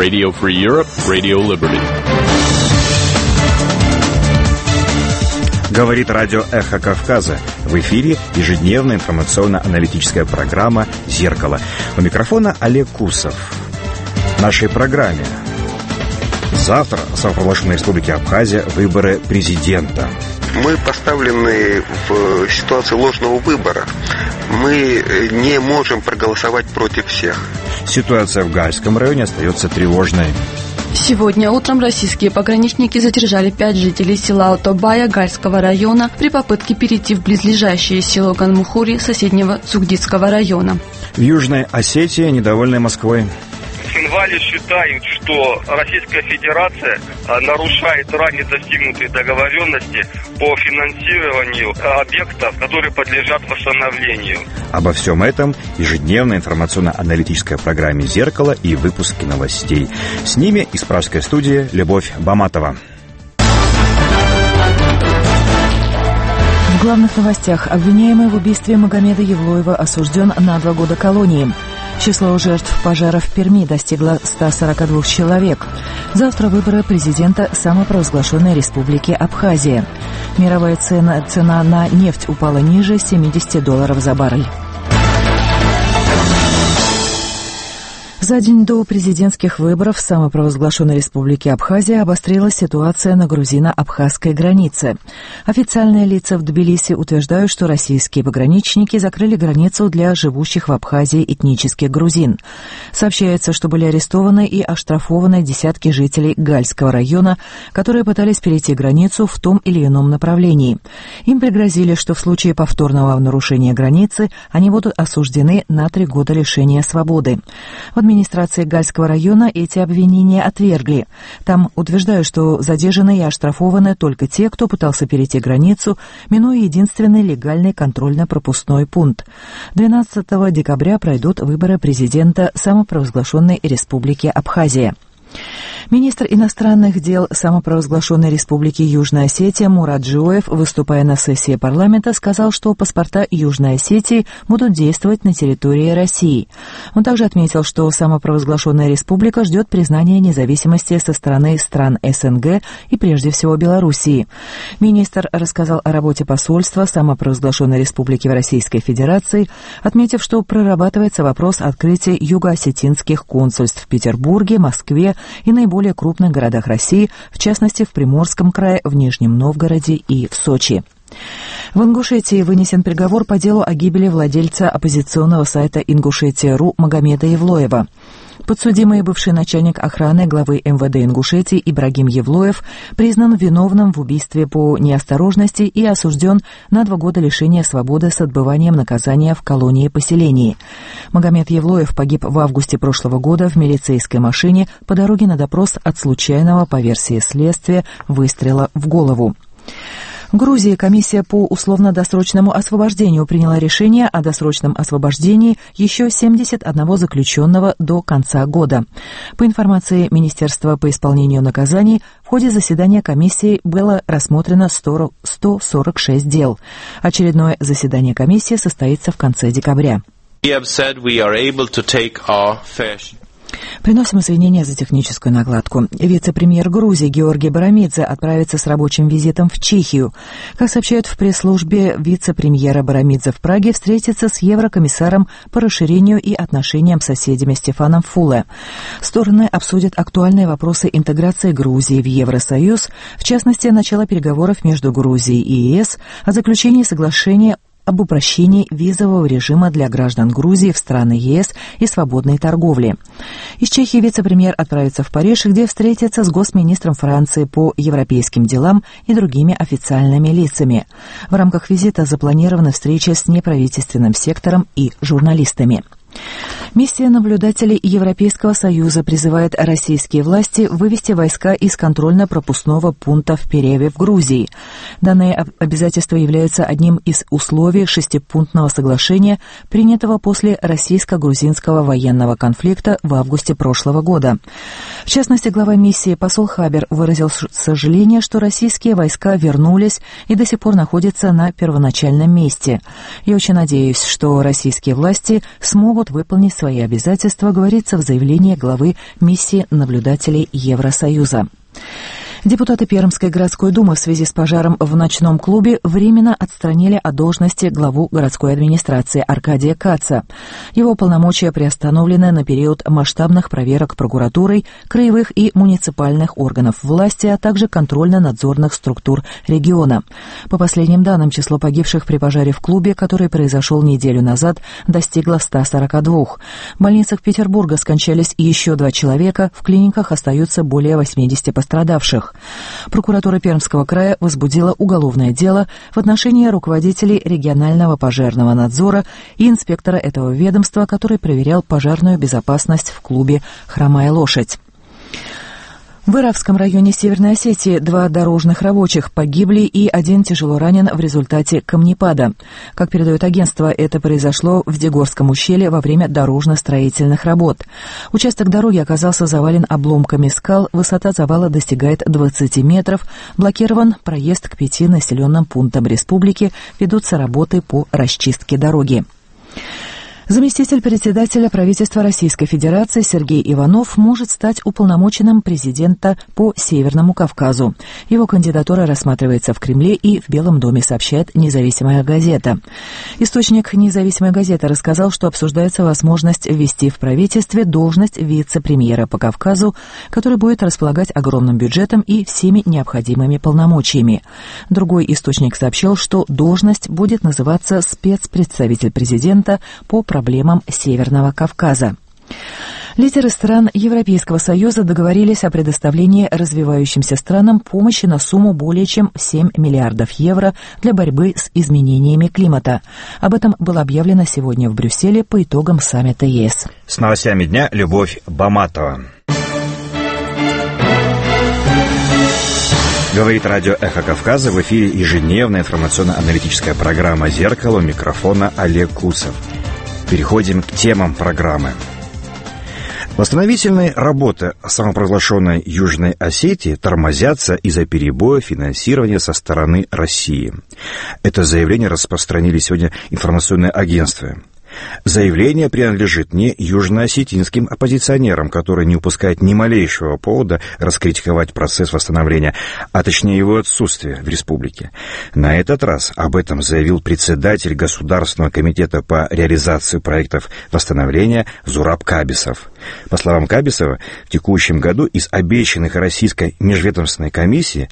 Radio Free Europe, Radio Liberty. Говорит радио «Эхо Кавказа». В эфире ежедневная информационно-аналитическая программа «Зеркало». У микрофона Олег Курсов. В нашей программе завтра в самопровозглашенной республике Абхазия выборы президента. Мы поставлены в ситуацию ложного выбора. Мы не можем проголосовать против всех. Ситуация в Гальском районе остается тревожной. Сегодня утром российские пограничники задержали 5 жителей села Отобая Гальского района при попытке перейти в близлежащее село Ганмухури соседнего Цугдитского района. В Южной Осетии недовольны Москвой. В Цинвале считают, что Российская Федерация нарушает ранее достигнутые договоренности по финансированию объектов, которые подлежат восстановлению. Обо всем этом ежедневная информационно-аналитическая программе «Зеркало» и выпуски новостей. С ними из пражской студии Любовь Баматова. В главных новостях. Обвиняемый в убийстве Магомеда Евлоева осужден на 2 года колонии. Число жертв пожара в Перми достигло 142 человек. Завтра выборы президента самопровозглашенной республики Абхазия. Мировая цена на нефть упала ниже $70 за баррель. За день до президентских выборов в самопровозглашенной республике Абхазия обострилась ситуация на грузино-абхазской границе. Официальные лица в Тбилиси утверждают, что российские пограничники закрыли границу для живущих в Абхазии этнических грузин. Сообщается, что были арестованы и оштрафованы десятки жителей Гальского района, которые пытались перейти границу в том или ином направлении. Им пригрозили, что в случае повторного нарушения границы они будут осуждены на 3 года лишения свободы. В администрации Гальского района эти обвинения отвергли. Там утверждают, что задержаны и оштрафованы только те, кто пытался перейти границу, минуя единственный легальный контрольно-пропускной пункт. 12 декабря пройдут выборы президента самопровозглашенной республики Абхазия. Министр иностранных дел самопровозглашенной республики Южная Осетия Мурат Джоев, выступая на сессии парламента, сказал, что паспорта Южной Осетии будут действовать на территории России. Он также отметил, что самопровозглашенная республика ждет признания независимости со стороны стран СНГ и прежде всего Белоруссии. Министр рассказал о работе посольства самопровозглашенной республики в Российской Федерации, отметив, что прорабатывается вопрос открытия юго-осетинских консульств в Петербурге, Москве и наиболее крупных городах России, в частности в Приморском крае, в Нижнем Новгороде и в Сочи. В Ингушетии вынесен приговор по делу о гибели владельца оппозиционного сайта Ингушетия.ру Магомеда Евлоева. Подсудимый бывший начальник охраны главы МВД Ингушетии Ибрагим Евлоев признан виновным в убийстве по неосторожности и осужден на 2 года лишения свободы с отбыванием наказания в колонии-поселении. Магомед Евлоев погиб в августе прошлого года в милицейской машине по дороге на допрос от случайного, по версии следствия, выстрела в голову. В Грузии комиссия по условно-досрочному освобождению приняла решение о досрочном освобождении еще 71 заключенного до конца года. По информации Министерства по исполнению наказаний, в ходе заседания комиссии было рассмотрено 146 дел. Очередное заседание комиссии состоится в конце декабря. Приносим извинения за техническую накладку. Вице-премьер Грузии Георгий Барамидзе отправится с рабочим визитом в Чехию. Как сообщают в пресс-службе вице-премьера Барамидзе в Праге, встретится с еврокомиссаром по расширению и отношениям с соседями Стефаном Фуле. Стороны обсудят актуальные вопросы интеграции Грузии в Евросоюз, в частности, начало переговоров между Грузией и ЕС о заключении соглашения об упрощении визового режима для граждан Грузии в страны ЕС и свободной торговли. Из Чехии вице-премьер отправится в Париж, где встретится с госминистром Франции по европейским делам и другими официальными лицами. В рамках визита запланирована встреча с неправительственным сектором и журналистами. Миссия наблюдателей Европейского Союза призывает российские власти вывести войска из контрольно-пропускного пункта в Переве в Грузии. Данное обязательство является одним из условий шестипунктного соглашения, принятого после российско-грузинского военного конфликта в августе прошлого года. В частности, глава миссии посол Хабер выразил сожаление, что российские войска вернулись и до сих пор находятся на первоначальном месте. Я очень надеюсь, что российские власти смогут помогут выполнить свои обязательства, говорится в заявлении главы миссии наблюдателей Евросоюза. Депутаты Пермской городской думы в связи с пожаром в ночном клубе временно отстранили от должности главу городской администрации Аркадия Каца. Его полномочия приостановлены на период масштабных проверок прокуратурой, краевых и муниципальных органов власти, а также контрольно-надзорных структур региона. По последним данным, число погибших при пожаре в клубе, который произошел неделю назад, достигло 142. В больницах Петербурга скончались еще 2 человека, в клиниках остаются более 80 пострадавших. Прокуратура Пермского края возбудила уголовное дело в отношении руководителей регионального пожарного надзора и инспектора этого ведомства, который проверял пожарную безопасность в клубе «Хромая лошадь». В Иравском районе Северной Осетии 2 дорожных рабочих погибли и 1 тяжело ранен в результате камнепада. Как передает агентство, это произошло в Дегорском ущелье во время дорожно-строительных работ. Участок дороги оказался завален обломками скал, высота завала достигает 20 метров, блокирован проезд к 5 населенным пунктам республики, ведутся работы по расчистке дороги. Заместитель председателя правительства Российской Федерации Сергей Иванов может стать уполномоченным президента по Северному Кавказу. Его кандидатура рассматривается в Кремле и в Белом доме, сообщает «Независимая газета». Источник «Независимой газеты» рассказал, что обсуждается возможность ввести в правительстве должность вице-премьера по Кавказу, который будет располагать огромным бюджетом и всеми необходимыми полномочиями. Другой источник сообщил, что должность будет называться спецпредставитель президента по проблемам Северного Кавказа. Лидеры стран Европейского Союза договорились о предоставлении развивающимся странам помощи на сумму более чем 7 миллиардов евро для борьбы с изменениями климата. Об этом было объявлено сегодня в Брюсселе по итогам саммита ЕС. С новостями дня Любовь Баматова. Говорит радио «Эхо Кавказа», в эфире ежедневная информационно-аналитическая программа «Зеркало», у микрофона Олег Кусов. Переходим к темам программы. Восстановительные работы самопровозглашенной Южной Осетии тормозятся из-за перебоя финансирования со стороны России. Это заявление распространили сегодня информационные агентства. Заявление принадлежит не южноосетинским оппозиционерам, которые не упускают ни малейшего повода раскритиковать процесс восстановления, а точнее его отсутствие в республике. На этот раз об этом заявил председатель Государственного комитета по реализации проектов восстановления Зураб Кабисов. По словам Кабисова, в текущем году из обещанных Российской межведомственной комиссии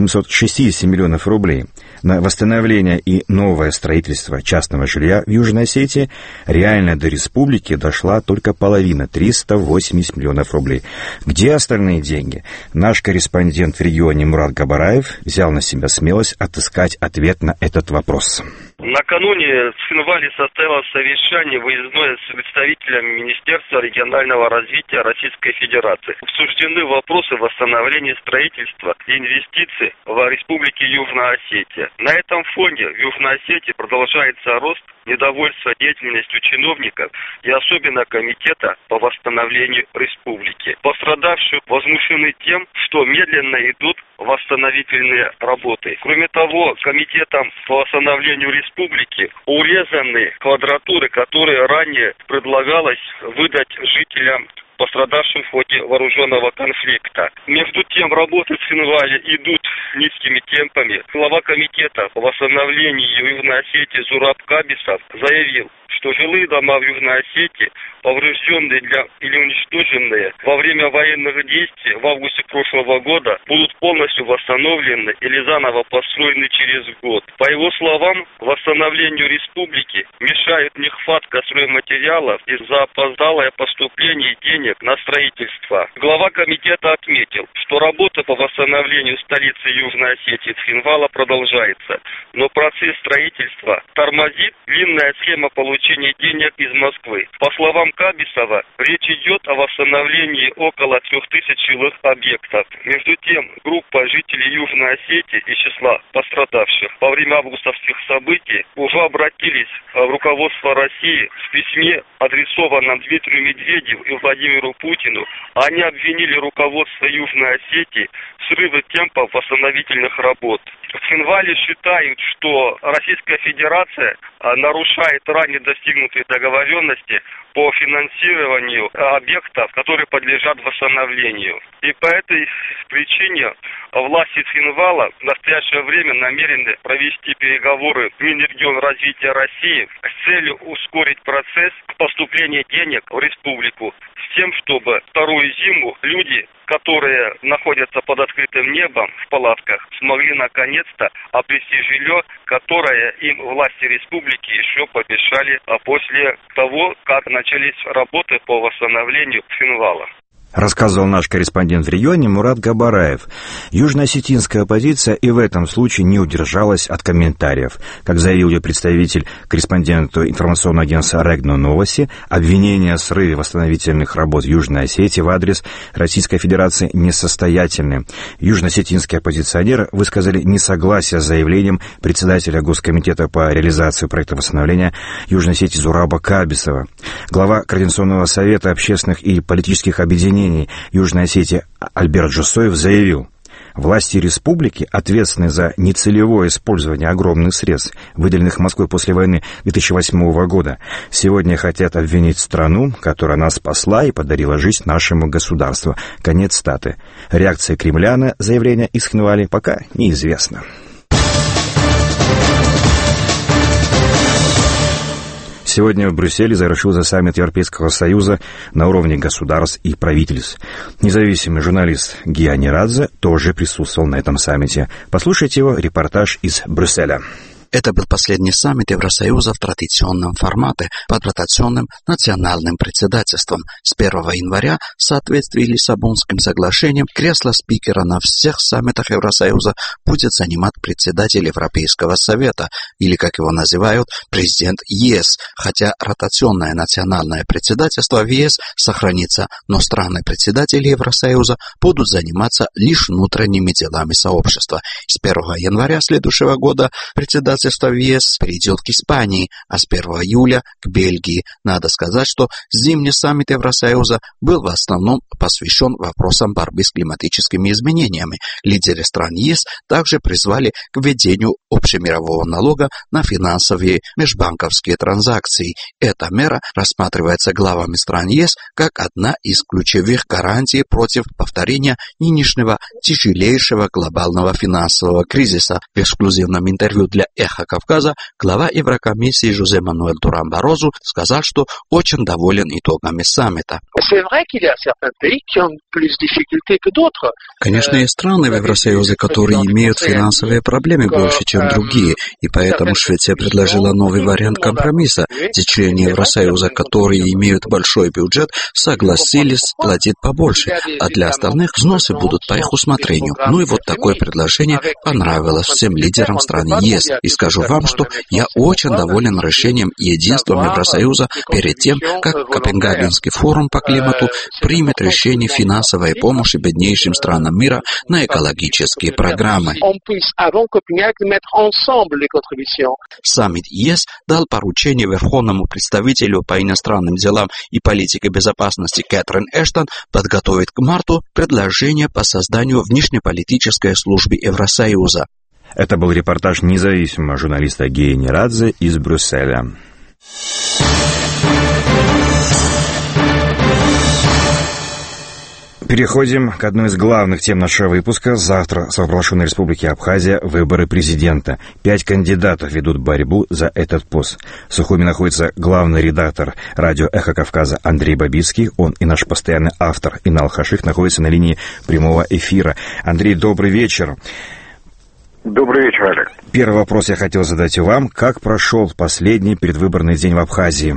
760 миллионов рублей на восстановление и новое строительство частного жилья в Южной Осетии реально до республики дошла только половина, 380 миллионов рублей. Где остальные деньги? Наш корреспондент в регионе Мурат Габараев взял на себя смелость отыскать ответ на этот вопрос. Накануне в Цхинвале состоялось совещание выездное с представителями Министерства регионального развития Российской Федерации. Обсуждены вопросы восстановления строительства и инвестиций в Республике Южная Осетия. На этом фоне в Южной Осетии продолжается рост недовольства деятельностью чиновников и особенно Комитета по восстановлению республики. Пострадавшие возмущены тем, что медленно идут восстановительные работы. Кроме того, Комитетом по восстановлению республики урезаны квадратуры, которые ранее предлагалось выдать жителям, пострадавшим в ходе вооруженного конфликта. Между тем, работы в Цхинвале идут низкими темпами. Глава Комитета по восстановлению Южной Осетии Зураб Кабисов заявил, что жилые дома в Южной Осетии, поврежденные или уничтоженные во время военных действий в августе прошлого года, будут полностью восстановлены или заново построены через год. По его словам, восстановлению республики мешает нехватка стройматериалов и запоздалое поступление денег на строительство. Глава комитета отметил, что работа по восстановлению столицы Южной Осетии Цхинвала продолжается, но процесс строительства тормозит длинная схема получения денег из Москвы. По словам Кабисова, речь идет о восстановлении около 3000 жилых объектов. Между тем, группа жителей Южной Осетии из числа пострадавших во время августовских событий уже обратились в руководство России в письме, адресованном Дмитрию Медведеву и Владимиру Путину. Они обвинили руководство Южной Осетии в срыве темпов восстановления восстановительных работ. В Цхинвале считают, что Российская Федерация нарушает ранее достигнутые договоренности по финансированию объектов, которые подлежат восстановлению. И по этой причине власти Цхинвала в настоящее время намерены провести переговоры в Минрегионразвития России с целью ускорить процесс поступления денег в республику с тем, чтобы вторую зиму люди, которые находятся под открытым небом в палатках, смогли наконец-то обрести жилье, которое им власти республики еще пообещали после того, как начались работы по восстановлению Цхинвала. Рассказывал наш корреспондент в регионе Мурат Габараев. Южно-осетинская оппозиция и в этом случае не удержалась от комментариев. Как заявил ее представитель корреспонденту информационного агентства «Регно Новости», обвинения о срыве восстановительных работ в Южной Осетии в адрес Российской Федерации несостоятельны. Южно-осетинские оппозиционеры высказали несогласие с заявлением председателя Госкомитета по реализации проекта восстановления Южной Осетии Зураба Кабисова. Глава Координационного совета общественных и политических объединений Южной Осетии Альберт Джусоев заявил: власти республики ответственны за нецелевое использование огромных средств, выделенных Москвой после войны 2008 года. Сегодня хотят обвинить страну, которая нас спасла и подарила жизнь нашему государству. Конец цитаты. Реакция Кремля на заявление из Цхинвали пока неизвестна. Сегодня в Брюсселе завершился саммит Европейского Союза на уровне государств и правительств. Независимый журналист Гия Нерадзе тоже присутствовал на этом саммите. Послушайте его репортаж из Брюсселя. Это был последний саммит Евросоюза в традиционном формате под ротационным национальным председательством. С 1 января, в соответствии с Лиссабонским соглашением, кресло спикера на всех саммитах Евросоюза будет занимать председатель Европейского совета, или, как его называют, президент ЕС, хотя ротационное национальное председательство в ЕС сохранится, но страны-председатели Евросоюза будут заниматься лишь внутренними делами сообщества. С 1 января следующего года председательство в ЕС перейдет к Испании, а с 1 июля к Бельгии. Надо сказать, что зимний саммит Евросоюза был в основном посвящен вопросам борьбы с климатическими изменениями. Лидеры стран ЕС также призвали к введению общемирового налога на финансовые межбанковские транзакции. Эта мера рассматривается главами стран ЕС как одна из ключевых гарантий против повторения нынешнего тяжелейшего глобального финансового кризиса. В эксклюзивном интервью для «Эхо Кавказа» глава Еврокомиссии Жозе Мануэль Дуран Барозу сказал, что очень доволен итогами саммита. Конечно, есть страны в Евросоюзе, которые имеют финансовые проблемы больше, чем другие, и поэтому Швеция предложила новый вариант компромисса, где члены Евросоюза, которые имеют большой бюджет, согласились платить побольше, а для остальных взносы будут по их усмотрению. Ну и вот такое предложение понравилось всем лидерам стран ЕС. И скажу вам, что я очень доволен решением и единством Евросоюза перед тем, как Копенгагенский форум по климату примет решение финансовой помощи беднейшим странам мира на экологические программы. Саммит ЕС дал поручение Верховному представителю по иностранным делам и политике безопасности Кэтрин Эштон подготовить к марту предложение по созданию внешнеполитической службы Евросоюза. Это был репортаж независимого журналиста Гии Нерадзе из Брюсселя. Переходим к одной из главных тем нашего выпуска. Завтра в самопровозглашенной республике Абхазия выборы президента. 5 кандидатов ведут борьбу за этот пост. В Сухуми находится главный редактор радио «Эхо Кавказа» Андрей Бабицкий. Он и наш постоянный автор Инал Хаших находится на линии прямого эфира. Андрей, добрый вечер. Добрый вечер, Олег. Первый вопрос я хотел задать вам. Как прошел последний предвыборный день в Абхазии?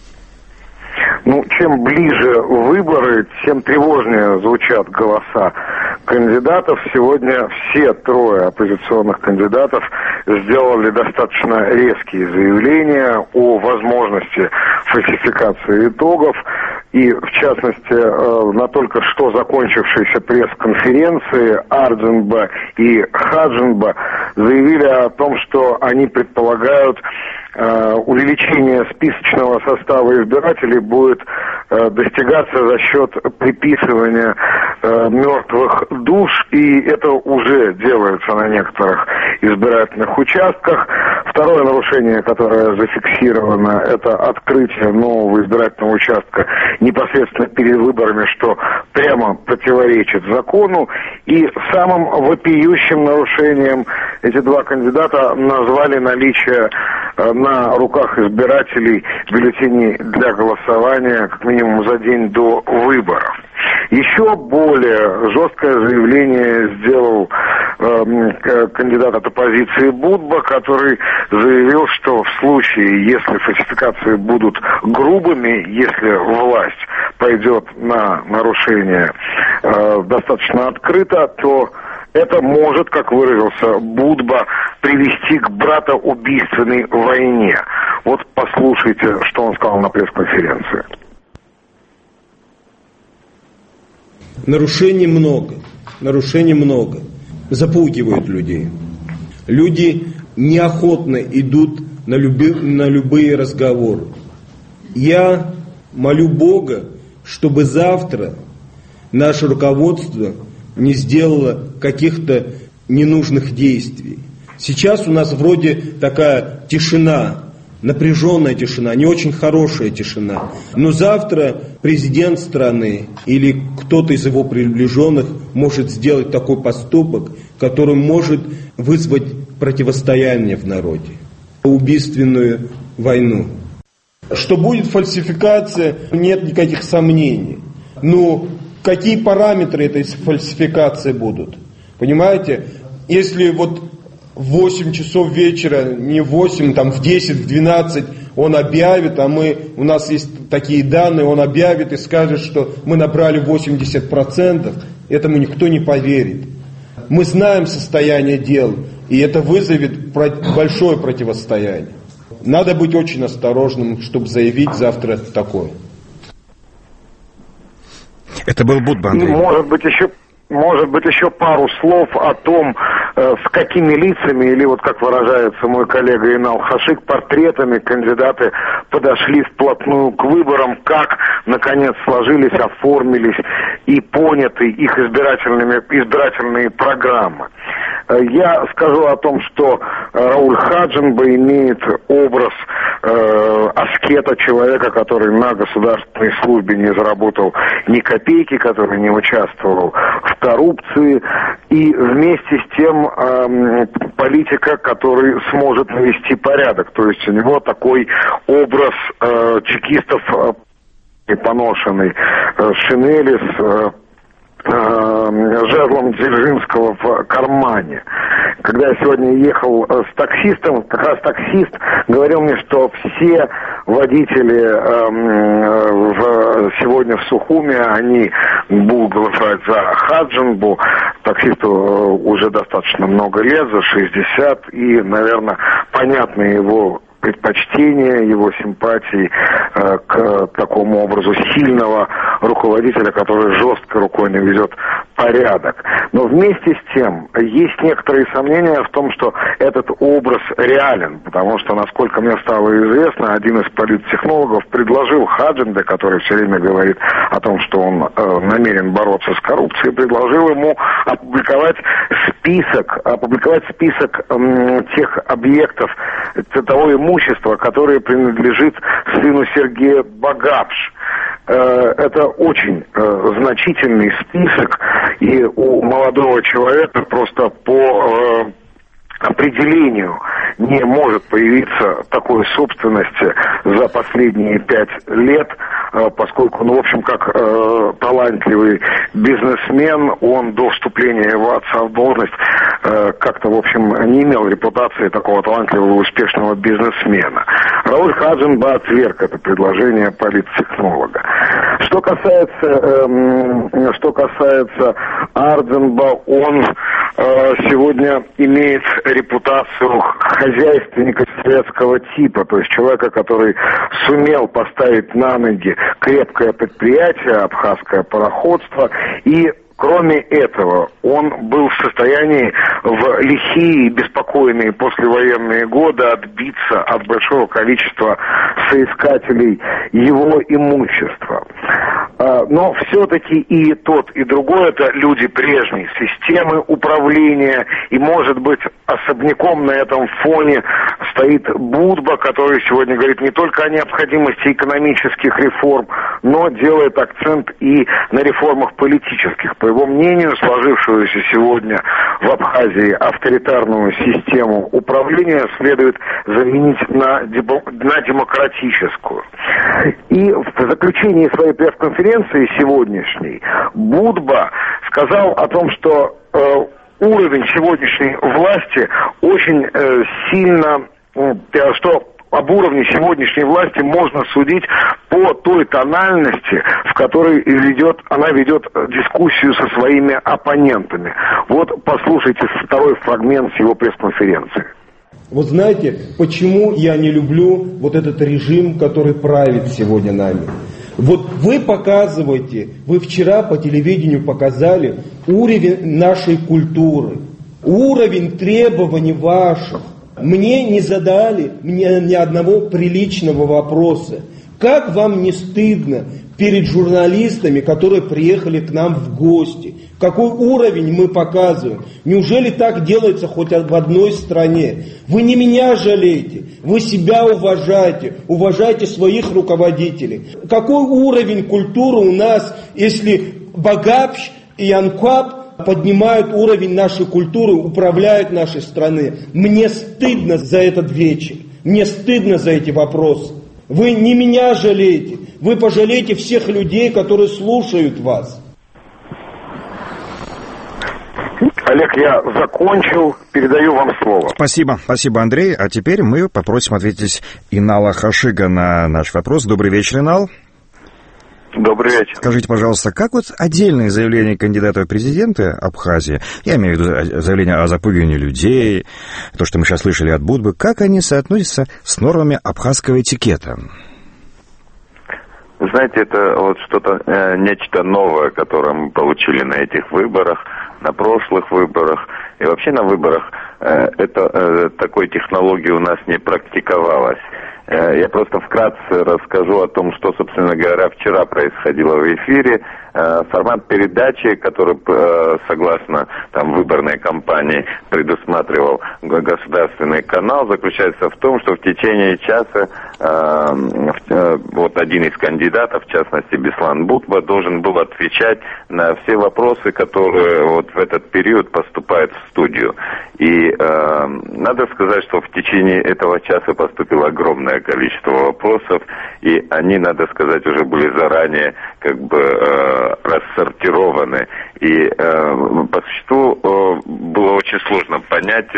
Чем ближе выборы, тем тревожнее звучат голоса кандидатов. Сегодня все 3 оппозиционных кандидатов сделали достаточно резкие заявления о возможности фальсификации итогов. И, в частности, на только что закончившейся пресс-конференции Ардзенба и Хаджинба заявили о том, что они предполагают, увеличение списочного состава избирателей будет достигаться за счет приписывания мертвых душ, и это уже делается на некоторых избирательных участках. Второе нарушение, которое зафиксировано, это открытие нового избирательного участка непосредственно перед выборами, что прямо противоречит закону. И самым вопиющим нарушением эти два кандидата назвали наличие на руках избирателей бюллетеней для голосования как минимум за день до выборов. Еще более жесткое заявление сделал кандидат от оппозиции Будба, который заявил, что в случае, если фальсификации будут грубыми, если власть пойдет на нарушение достаточно открыто, то это может, как выразился Будба, привести к братоубийственной войне. Вот послушайте, что он сказал на пресс-конференции. Нарушений много. Запугивают людей. Люди неохотно идут на любые разговоры. Я молю Бога, чтобы завтра наше руководство не сделало каких-то ненужных действий. Сейчас у нас вроде такая тишина, напряженная тишина, не очень хорошая тишина. Но завтра президент страны или кто-то из его приближенных может сделать такой поступок, который может вызвать противостояние в народе, убийственную войну. Что будет фальсификация, нет никаких сомнений. Но какие параметры этой фальсификации будут? Понимаете, если вот в 8 часов вечера, не в 8, там в 10, в 12 он объявит, у нас есть такие данные, он объявит и скажет, что мы набрали 80%, этому никто не поверит. Мы знаем состояние дел, и это вызовет большое противостояние. Надо быть очень осторожным, чтобы заявить завтра такое. Это был Будба, Андрей. Может быть, еще пару слов о том, с какими лицами, или вот как выражается мой коллега Инал Хашик, портретами кандидаты подошли вплотную к выборам, как, наконец, сложились, оформились и поняты их избирательные программы. Я скажу о том, что Рауль Хаджинба имеет образ аскета, человека, который на государственной службе не заработал ни копейки, который не участвовал в коррупции, и вместе с тем политика, который сможет навести порядок. То есть у него такой образ чекистов, поношенный, шинели с жезлом Дзержинского в кармане. Когда я сегодня ехал с таксистом, как раз таксист говорил мне, что все водители сегодня в Сухуме, они будут голосовать за Хаджинбу. Таксисту уже достаточно много лет, за 60, и, наверное, понятно его предпочтения, его симпатии к такому образу сильного руководителя, который жестко рукой наведет порядок. Но вместе с тем есть некоторые сомнения в том, что этот образ реален, потому что, насколько мне стало известно, один из политтехнологов предложил Хаджинбе, который все время говорит о том, что он намерен бороться с коррупцией, предложил ему опубликовать список тех объектов, того имущества, которое принадлежит сыну Сергея Багапш. Это очень значительный список, и у молодого человека просто по определению не может появиться такой собственности за последние 5 лет, поскольку, в общем, как талантливый бизнесмен, он до вступления его отца в должность как-то, в общем, не имел репутации такого талантливого и успешного бизнесмена. Рауль Хаджинба отверг это предложение политтехнолога. Что касается Арденба, он сегодня имеет репутацию хозяйственника советского типа, то есть человека, который сумел поставить на ноги крепкое предприятие, абхазское пароходство, и кроме этого, он был в состоянии в лихие и беспокойные послевоенные годы отбиться от большого количества соискателей его имущества. Но все-таки и тот, и другой — это люди прежней системы управления, и, может быть, особняком на этом фоне стоит Будба, который сегодня говорит не только о необходимости экономических реформ, но делает акцент и на реформах политических. По его мнению, сложившуюся сегодня в Абхазии авторитарную систему управления следует заменить на демократическую. И в заключении своей пресс-конференции сегодняшней Будба сказал о том, что уровень сегодняшней власти очень сильно, что об уровне сегодняшней власти можно судить по той тональности, в которой она ведет дискуссию со своими оппонентами. Вот послушайте второй фрагмент с его пресс-конференции. Вот знаете, почему я не люблю вот этот режим, который правит сегодня нами? Вот вы показываете, вы вчера по телевидению показали уровень нашей культуры, уровень требований ваших. Мне не задали ни одного приличного вопроса. Как вам не стыдно перед журналистами, которые приехали к нам в гости? Какой уровень мы показываем? Неужели так делается хоть в одной стране? Вы не меня жалеете, вы себя уважайте, уважайте своих руководителей. Какой уровень культуры у нас, если Багапш и Анкап поднимают уровень нашей культуры, управляют нашей страной? Мне стыдно за этот вечер, мне стыдно за эти вопросы. Вы не меня жалеете, вы пожалеете всех людей, которые слушают вас. Олег, я закончил, передаю вам слово. Спасибо, Андрей. А теперь мы попросим ответить Инала Хашига на наш вопрос. Добрый вечер, Инал. Добрый вечер. Скажите, пожалуйста, как вот отдельные заявления кандидата в президенты Абхазии, я имею в виду заявления о запугивании людей, то, что мы сейчас слышали от Будбы, как они соотносятся с нормами абхазского этикета? Вы знаете, это вот что-то, нечто новое, которое мы получили на этих выборах, на прошлых выборах и вообще на выборах. Такой технологии у нас не практиковалось. Я просто вкратце расскажу о том, что, собственно говоря, вчера происходило в эфире. Формат передачи, который, согласно выборной кампании, предусматривал государственный канал, заключается в том, что в течение часа вот один из кандидатов, в частности Беслан Будба, должен был отвечать на все вопросы, которые вот в этот период поступают в студию. И надо сказать, что в течение этого часа поступило огромное количество вопросов, и они, надо сказать, уже были заранее рассортированы. И по существу было очень сложно понять,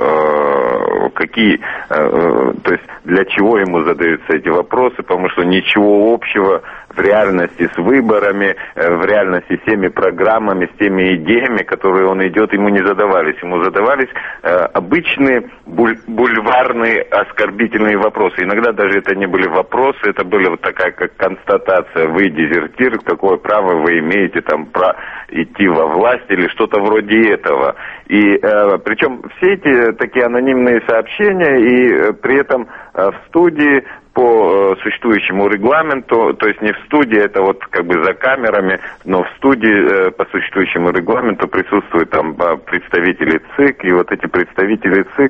то есть для чего ему задаются эти вопросы, потому что ничего общего в реальности с выборами, в реальности с теми программами, с теми идеями, которые он идет, ему не задавались. Ему задавались обычные бульварные оскорбительные вопросы. Иногда даже это не были вопросы, это были вот такая как констатация: вы дезертир, какое право вы имеете идти во власть или что-то вроде этого. И причем все эти такие анонимные сообщения, и при этом в студии по существующему регламенту, то есть не в студии, это вот за камерами, но в студии по существующему регламенту присутствуют представители ЦИК, и вот эти представители ЦИК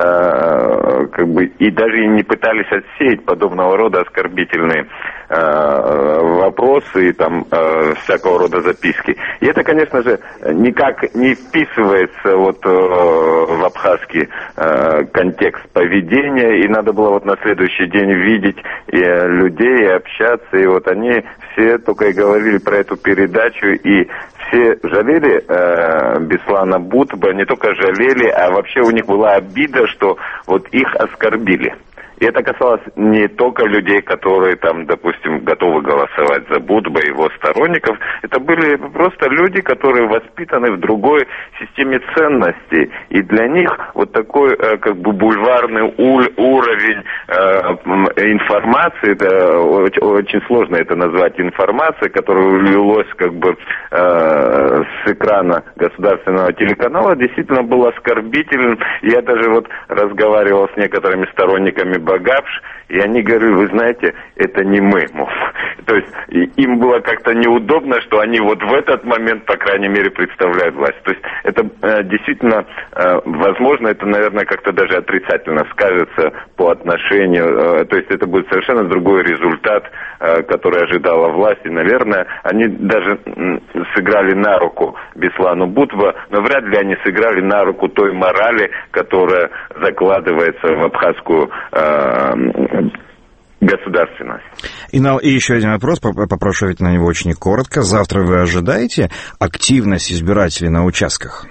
и даже и не пытались отсеять подобного рода оскорбительные вопросы и всякого рода записки. И это, конечно же, никак не вписывается в абхазский контекст поведения, и надо было на следующий день видеть людей, и общаться, и вот они все только и говорили про эту передачу, и все жалели Беслана Будба, не только жалели, а вообще у них была обида, что вот их оскорбили. И это касалось не только людей, которые допустим, готовы голосовать за Будба и его сторонников. Это были просто люди, которые воспитаны в другой системе ценностей. И для них вот такой бульварный уровень информации, это очень сложно это назвать информацией, которая влилась с экрана государственного телеканала действительно был оскорбителен. Я даже вот разговаривал с некоторыми сторонниками Багапш, и они говорили, вы знаете, это не мы, мол. То есть им было как-то неудобно, что они вот в этот момент, по крайней мере, представляют власть. То есть это действительно, возможно, это, наверное, как-то даже отрицательно скажется по отношению, то есть это будет совершенно другой результат, который ожидала власть. И, наверное, они даже сыграли на руку Беслану Бутова, но вряд ли они сыграли на руку той морали, которая закладывается в абхазскую государственность. И еще один вопрос, попрошу ведь на него очень коротко. Завтра вы ожидаете активность избирателей на участках?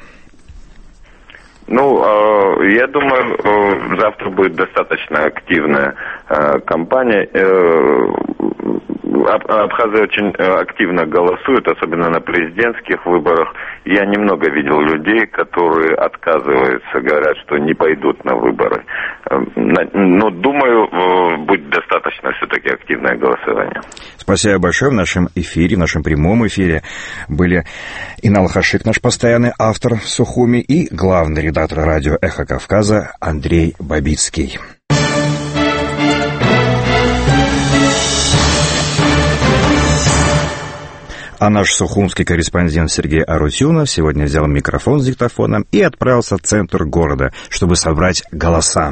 Ну, я думаю, завтра будет достаточно активная кампания. Абхазы очень активно голосуют, особенно на президентских выборах. Я немного видел людей, которые отказываются, говорят, что не пойдут на выборы. Но, думаю, будет достаточно все-таки активное голосование. Спасибо большое. В нашем эфире, в нашем прямом эфире были Инал Хашик, наш постоянный автор в Сухуми, и главный редактор радио «Эхо Кавказа» Андрей Бабицкий. А наш сухумский корреспондент Сергей Арутюнов сегодня взял микрофон с диктофоном и отправился в центр города, чтобы собрать голоса.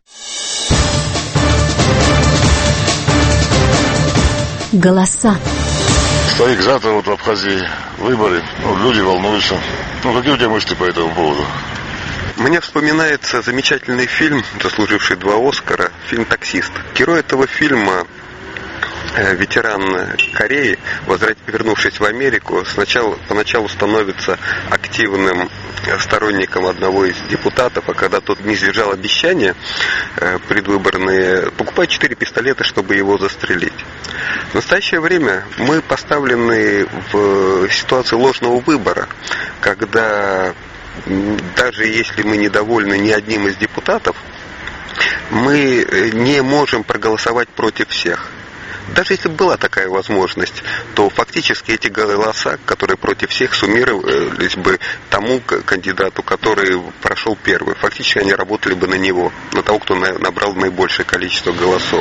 Голоса. Старик, завтра вот в Абхазии выборы, люди волнуются. Какие у тебя мысли по этому поводу? Мне вспоминается замечательный фильм, заслуживший 2 Оскара, фильм «Таксист». Герой этого фильма, ветеран Кореи, вернувшись в Америку, поначалу становится активным сторонником одного из депутатов, а когда тот не сдержал обещания предвыборные, покупает 4 пистолета, чтобы его застрелить. В настоящее время мы поставлены в ситуацию ложного выбора, когда даже если мы недовольны ни одним из депутатов, мы не можем проголосовать против всех. Даже если была такая возможность, то фактически эти голоса, которые против всех, суммировались бы тому кандидату, который прошел первый. Фактически они работали бы на него, на того, кто набрал наибольшее количество голосов.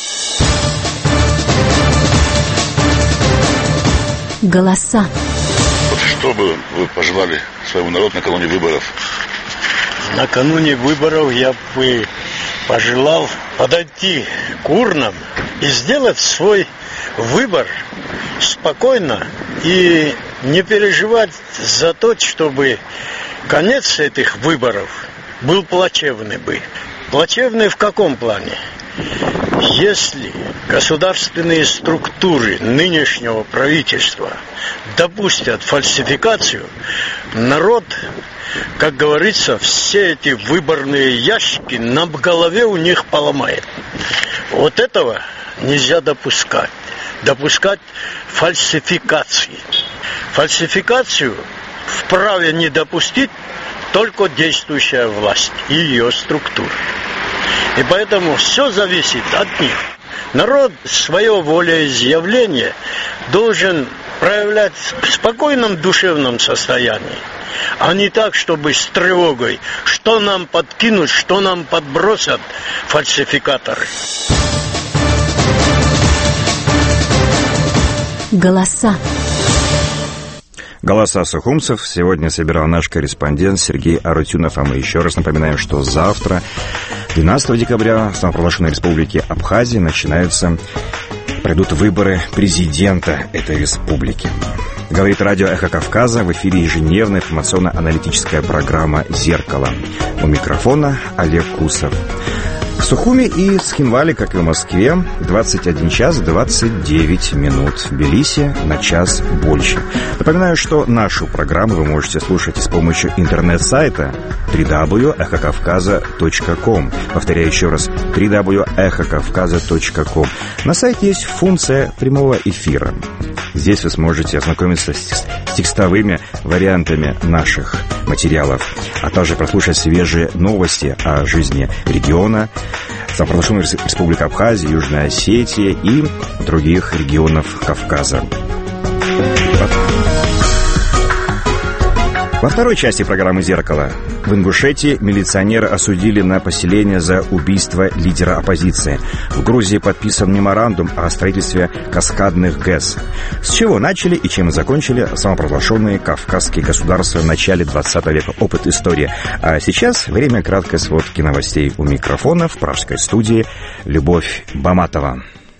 Голоса. Что бы вы пожелали своему народу накануне выборов? Накануне выборов я бы пожелал подойти к урнам и сделать свой выбор спокойно и не переживать за то, чтобы конец этих выборов был плачевный бы. Плачевный в каком плане? Если государственные структуры нынешнего правительства допустят фальсификацию, народ, как говорится, все эти выборные ящики на голове у них поломает. Вот этого нельзя допускать. Допускать фальсификации. Фальсификацию вправе не допустить только действующая власть и ее структуры. И поэтому все зависит от них. Народ свое волеизъявление должен проявлять в спокойном душевном состоянии, а не так, чтобы с тревогой, что нам подкинут, что нам подбросят фальсификаторы. Голоса. Голоса сухумцев сегодня собирал наш корреспондент Сергей Арутюнов. А мы еще раз напоминаем, что завтра, 12 декабря, в самопровозглашенной республике Абхазия пройдут выборы президента этой республики. Говорит радио «Эхо Кавказа», в эфире ежедневная информационно-аналитическая программа «Зеркало». У микрофона Олег Кусов. В Сухуми и Схинвале, как и в Москве, 21 час 29 минут. В Тбилиси на час больше. Напоминаю, что нашу программу вы можете слушать с помощью интернет-сайта www.эхокавказа.ком. Повторяю еще раз, www.эхокавказа.ком. На сайте есть функция прямого эфира. Здесь вы сможете ознакомиться с текстовыми вариантами наших материалов, а также прослушать свежие новости о жизни региона, самопровозглашенной республики Абхазия, Южная Осетия и других регионов Кавказа. Во второй части программы «Зеркало» в Ингушетии милиционеры осудили на поселение за убийство лидера оппозиции. В Грузии подписан меморандум о строительстве каскадных ГЭС. С чего начали и чем закончили самопровозглашенные кавказские государства в начале 20 века. Опыт истории. А сейчас время краткой сводки новостей. У микрофона в пражской студии Любовь Баматова.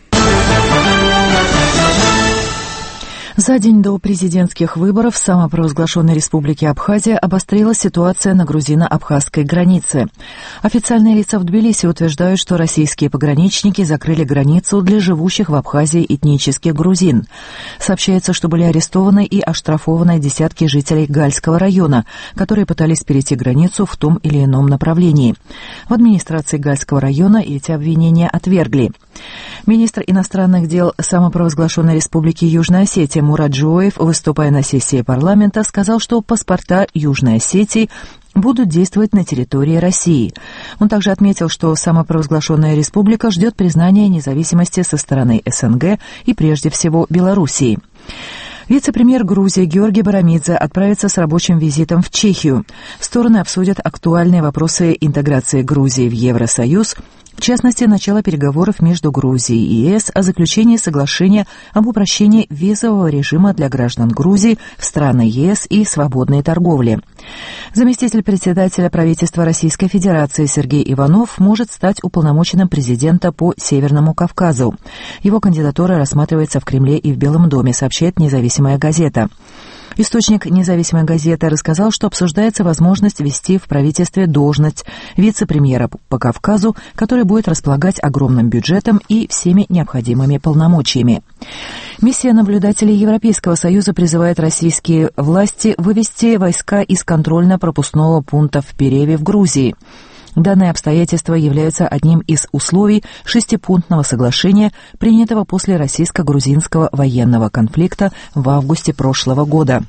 За день до президентских выборов в самопровозглашенной республике Абхазия обострилась ситуация на грузино-абхазской границе. Официальные лица в Тбилиси утверждают, что российские пограничники закрыли границу для живущих в Абхазии этнических грузин. Сообщается, что были арестованы и оштрафованы десятки жителей Гальского района, которые пытались перейти границу в том или ином направлении. В администрации Гальского района эти обвинения отвергли. Министр иностранных дел самопровозглашенной республики Южная Осетия Мурат Джоев, выступая на сессии парламента, сказал, что паспорта Южной Осетии будут действовать на территории России. Он также отметил, что самопровозглашенная республика ждет признания независимости со стороны СНГ и прежде всего Белоруссии. Вице-премьер Грузии Георгий Барамидзе отправится с рабочим визитом в Чехию. Стороны обсудят актуальные вопросы интеграции Грузии в Евросоюз, в частности, начало переговоров между Грузией и ЕС о заключении соглашения об упрощении визового режима для граждан Грузии в страны ЕС и свободной торговли. Заместитель председателя правительства Российской Федерации Сергей Иванов может стать уполномоченным президента по Северному Кавказу. Его кандидатура рассматривается в Кремле и в Белом доме, сообщает «Независимая газета». Источник «Независимой газеты» рассказал, что обсуждается возможность ввести в правительстве должность вице-премьера по Кавказу, который будет располагать огромным бюджетом и всеми необходимыми полномочиями. Миссия наблюдателей Европейского Союза призывает российские власти вывести войска из контрольно-пропускного пункта в Переве в Грузии. Данные обстоятельства являются одним из условий шестипунктного соглашения, принятого после российско-грузинского военного конфликта в августе прошлого года.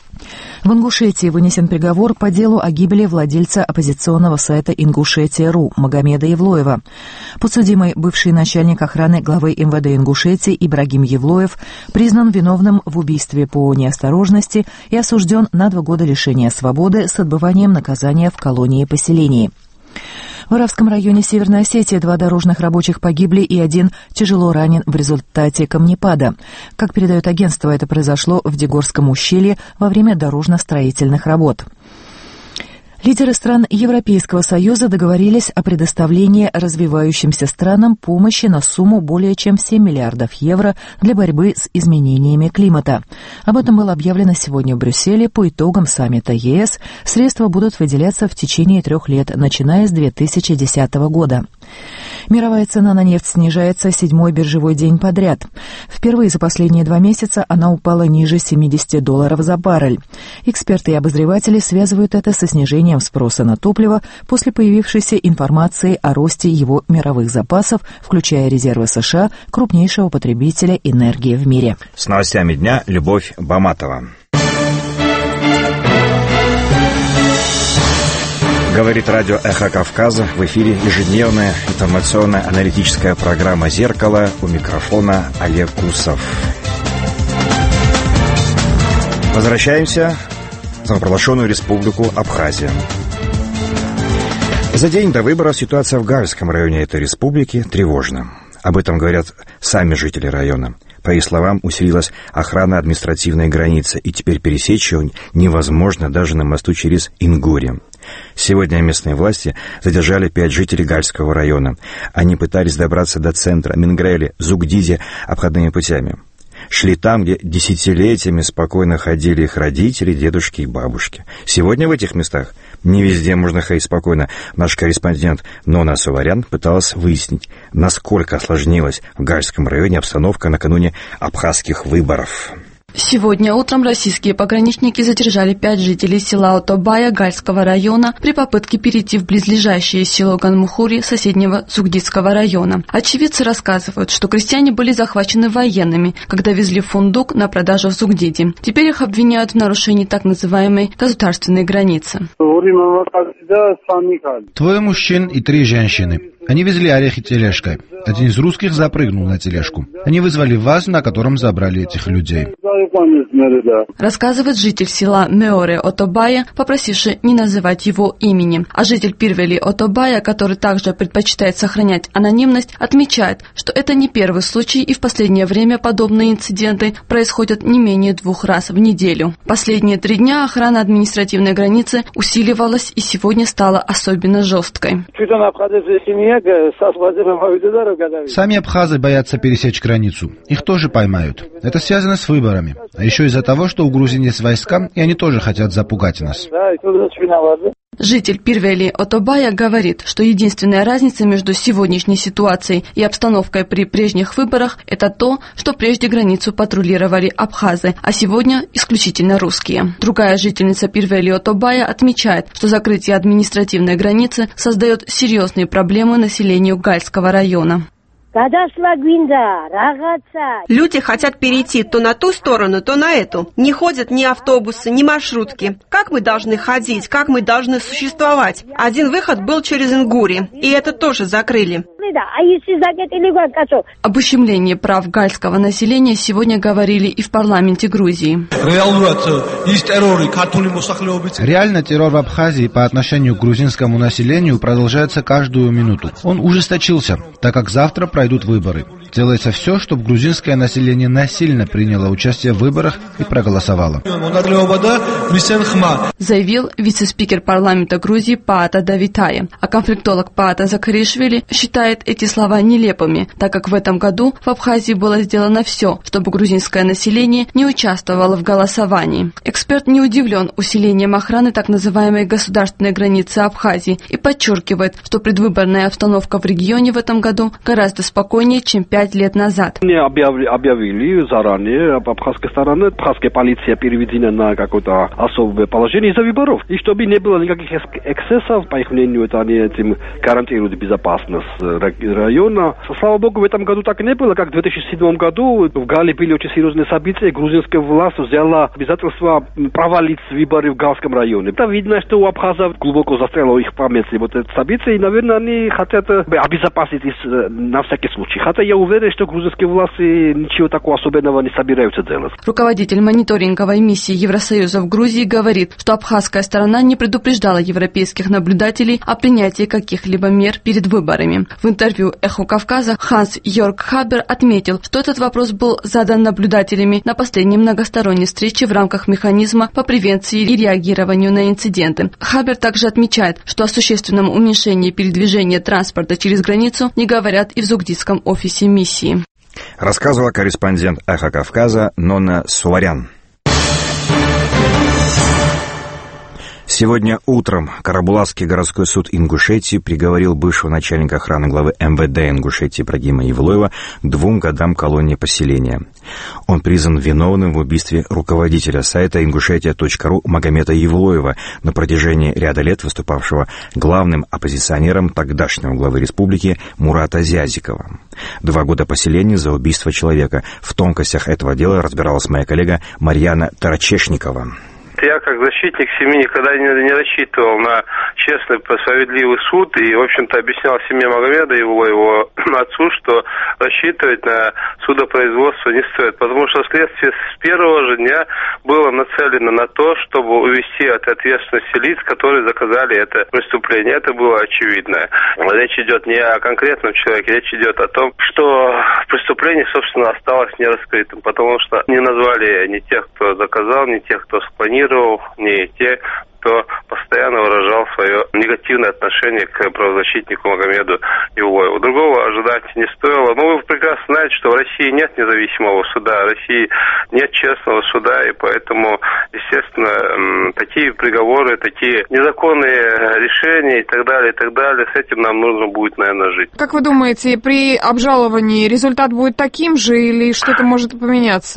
В Ингушетии вынесен приговор по делу о гибели владельца оппозиционного сайта «Ингушетия.ру» Магомеда Евлоева. Подсудимый, бывший начальник охраны главы МВД Ингушетии Ибрагим Евлоев, признан виновным в убийстве по неосторожности и осужден на 2 года лишения свободы с отбыванием наказания в колонии-поселении. В Оравском районе Северной Осетии 2 дорожных рабочих погибли и 1 тяжело ранен в результате камнепада. Как передает агентство, это произошло в Дегорском ущелье во время дорожно-строительных работ. Лидеры стран Европейского Союза договорились о предоставлении развивающимся странам помощи на сумму более чем 7 миллиардов евро для борьбы с изменениями климата. Об этом было объявлено сегодня в Брюсселе по итогам саммита ЕС. Средства будут выделяться в течение 3 лет, начиная с 2010 года. Мировая цена на нефть снижается 7-й биржевой день подряд. Впервые за последние 2 месяца она упала ниже $70 за баррель. Эксперты и обозреватели связывают это со снижением спроса на топливо после появившейся информации о росте его мировых запасов, включая резервы США, крупнейшего потребителя энергии в мире. С новостями дня Любовь Баматова. Говорит радио «Эхо Кавказа». В эфире ежедневная информационно-аналитическая программа «Зеркало». У микрофона Олег Кусов. Возвращаемся в самопровозглашенную республику Абхазия. За день до выборов ситуация в Гальском районе этой республики тревожна. Об этом говорят сами жители района. По их словам, усилилась охрана административной границы, и теперь пересечь ее невозможно даже на мосту через Ингурию. Сегодня местные власти задержали 5 жителей Гальского района. Они пытались добраться до центра Мингрели, Зугдиди обходными путями. Шли там, где десятилетиями спокойно ходили их родители, дедушки и бабушки. Сегодня в этих местах не везде можно ходить спокойно. Наш корреспондент Нона Суварян пыталась выяснить, насколько осложнилась в Гальском районе обстановка накануне абхазских выборов. Сегодня утром российские пограничники задержали 5 жителей села Отобая Гальского района при попытке перейти в близлежащее село Ганмухури соседнего Зугдидского района. Очевидцы рассказывают, что крестьяне были захвачены военными, когда везли фундук на продажу в Зугдиде. Теперь их обвиняют в нарушении так называемой государственной границы. 2 мужчин и 3 женщины. Они везли орехи тележкой. Один из русских запрыгнул на тележку. Они вызвали ВАЗ, на котором забрали этих людей. Рассказывает житель села Меоре Отобая, попросивший не называть его имени. А житель Пирвели Отобая, который также предпочитает сохранять анонимность, отмечает, что это не первый случай, и в последнее время подобные инциденты происходят не менее 2 раз в неделю. Последние 3 дня охрана административной границы усиливалась и сегодня стала особенно жесткой. Сами абхазы боятся пересечь границу. Их тоже поймают. Это связано с выборами. А еще из-за того, что у грузин есть войска, и они тоже хотят запугать нас. Житель Пирвели Отобая говорит, что единственная разница между сегодняшней ситуацией и обстановкой при прежних выборах – это то, что прежде границу патрулировали абхазы, а сегодня исключительно русские. Другая жительница Пирвели Отобая отмечает, что закрытие административной границы создает серьезные проблемы населению Гальского района. Люди хотят перейти то на ту сторону, то на эту. Не ходят ни автобусы, ни маршрутки. Как мы должны ходить? Как мы должны существовать? Один выход был через Ингури, и это тоже закрыли. Об ущемлении прав гальского населения сегодня говорили и в парламенте Грузии. Реально террор в Абхазии по отношению к грузинскому населению продолжается каждую минуту. Он ужесточился, так как завтра пройдут выборы. Делается все, чтобы грузинское население насильно приняло участие в выборах и проголосовало. Заявил вице-спикер парламента Грузии Паата Давитая. А конфликтолог Паата Закаришвили считает эти слова нелепыми, так как в этом году в Абхазии было сделано все, чтобы грузинское население не участвовало в голосовании. Эксперт не удивлен усилением охраны так называемой государственной границы Абхазии и подчеркивает, что предвыборная обстановка в регионе в этом году гораздо спокойнее, чем 5 лет назад. Мне объявили заранее абхазской стороны, абхазская полиция переведена на какое-то особое положение из-за выборов. И чтобы не было никаких эксцессов, по их мнению, это они этим гарантируют безопасность района. Слава богу, в этом году так и не было, как в 2007 году. В Гале были очень серьезные события. Грузинская власть взяла обязательство провалить выборы в Галском районе. Это видно, что у абхазов глубоко застряло их в памяти вот это событие. И, наверное, они хотят обезопасить на всякий случай. Хотя я уверен, что грузинские власти ничего такого особенного не собираются делать. Руководитель мониторинговой миссии Евросоюза в Грузии говорит, что абхазская сторона не предупреждала европейских наблюдателей о принятии каких-либо мер перед выборами. В интервью «Эхо Кавказа» Ханс Йорг Хабер отметил, что этот вопрос был задан наблюдателями на последней многосторонней встрече в рамках механизма по превенции и реагированию на инциденты. Хабер также отмечает, что о существенном уменьшении передвижения транспорта через границу не говорят и в Зугдидском офисе миссии. Рассказывала корреспондент «Эхо Кавказа» Нонна Суварян. Сегодня утром Карабулакский городской суд Ингушетии приговорил бывшего начальника охраны главы МВД Ингушетии Ибрагима Евлоева к 2 годам колонии поселения. Он признан виновным в убийстве руководителя сайта iнгушетия.ру Магомета Евлоева, на протяжении ряда лет выступавшего главным оппозиционером тогдашнего главы республики Мурата Зязикова. 2 года поселения за убийство человека. В тонкостях этого дела разбиралась моя коллега Марьяна Тарачешникова. Я, как защитник семьи, никогда не рассчитывал на честный, справедливый суд и, в общем-то, объяснял семье Магомеда его отцу, что рассчитывать на судопроизводство не стоит, потому что следствие с первого же дня было нацелено на то, чтобы увести от ответственности лиц, которые заказали это преступление. Это было очевидно. Речь идет не о конкретном человеке, речь идет о том, что преступление, собственно, осталось нераскрытым, потому что не назвали ни тех, кто заказал, ни тех, кто спланировал, не те, кто постоянно выражал свое негативное отношение к правозащитнику Магомеду Евлоеву. Другого ожидать не стоило. Но вы прекрасно знаете, что в России нет независимого суда, в России нет честного суда, и поэтому, естественно, такие приговоры, такие незаконные решения и так далее, с этим нам нужно будет, наверное, жить. Как вы думаете, при обжаловании результат будет таким же или что-то может поменяться?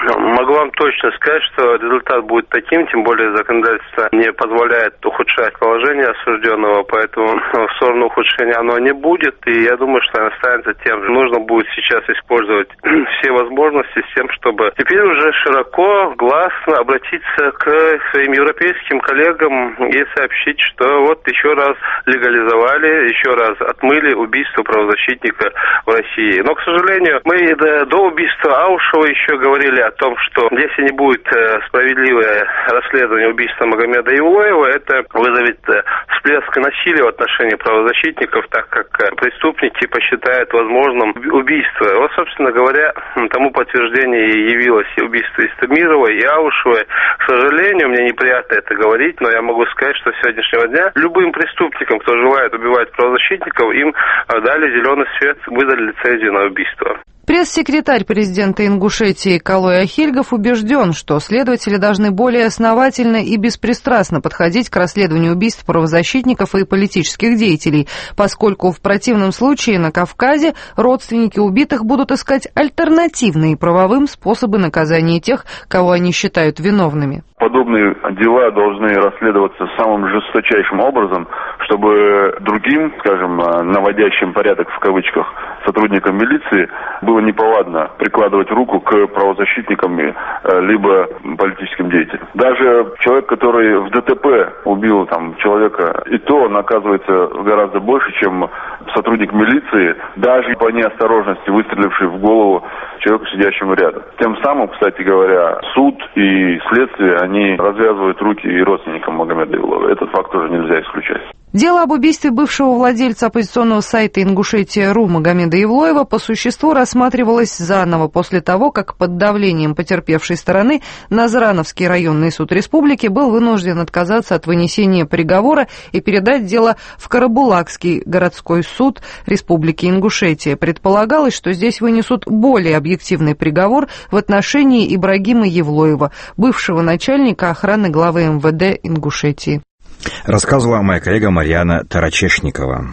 Могу вам точно сказать, что результат будет таким, тем более законодательство не позволяет ухудшать положение осужденного, поэтому в сторону ухудшения оно не будет, и я думаю, что оно останется тем же. Нужно будет сейчас использовать все возможности с тем, чтобы теперь уже широко, гласно обратиться к своим европейским коллегам и сообщить, что вот еще раз легализовали, еще раз отмыли убийство правозащитника в России. Но, к сожалению, мы до убийства Аушева еще говорили о том, что если не будет справедливое расследование убийства Магомеда Евлоева, это вызовет всплеск насилия в отношении правозащитников, так как преступники посчитают возможным убийство. Вот, собственно говоря, тому подтверждение явилось и убийство Истамирова, и Аушева. К сожалению, мне неприятно это говорить, но я могу сказать, что с сегодняшнего дня любым преступникам, кто желает убивать правозащитников, им дали зеленый свет, выдали лицензию на убийство. Пресс-секретарь президента Ингушетии Калой Ахильгов убежден, что следователи должны более основательно и беспристрастно подходить к расследованию убийств правозащитников и политических деятелей, поскольку в противном случае на Кавказе родственники убитых будут искать альтернативные правовым способы наказания тех, кого они считают виновными. Подобные дела должны расследоваться самым жесточайшим образом, чтобы другим, скажем, наводящим порядок в кавычках сотрудникам милиции было неповадно прикладывать руку к правозащитникам либо политическим деятелям. Даже человек, который в ДТП убил человека, и то наказывается гораздо больше, чем сотрудник милиции, даже по неосторожности выстреливший в голову человеку, сидящему рядом. Тем самым, кстати говоря, суд и следствие, они развязывают руки и родственникам Магомеда Евлоева. Этот факт тоже нельзя исключать. Дело об убийстве бывшего владельца оппозиционного сайта Ингушетия.ру Магомеда Евлоева по существу рассматривалось заново после того, как под давлением потерпевшей стороны Назрановский районный суд республики был вынужден отказаться от вынесения приговора и передать дело в Карабулакский городской суд республики Ингушетия. Предполагалось, что здесь вынесут более объективный приговор в отношении Ибрагима Евлоева, бывшего начальника охраны главы МВД Ингушетии. Рассказывала моя коллега Марьяна Тарачешникова.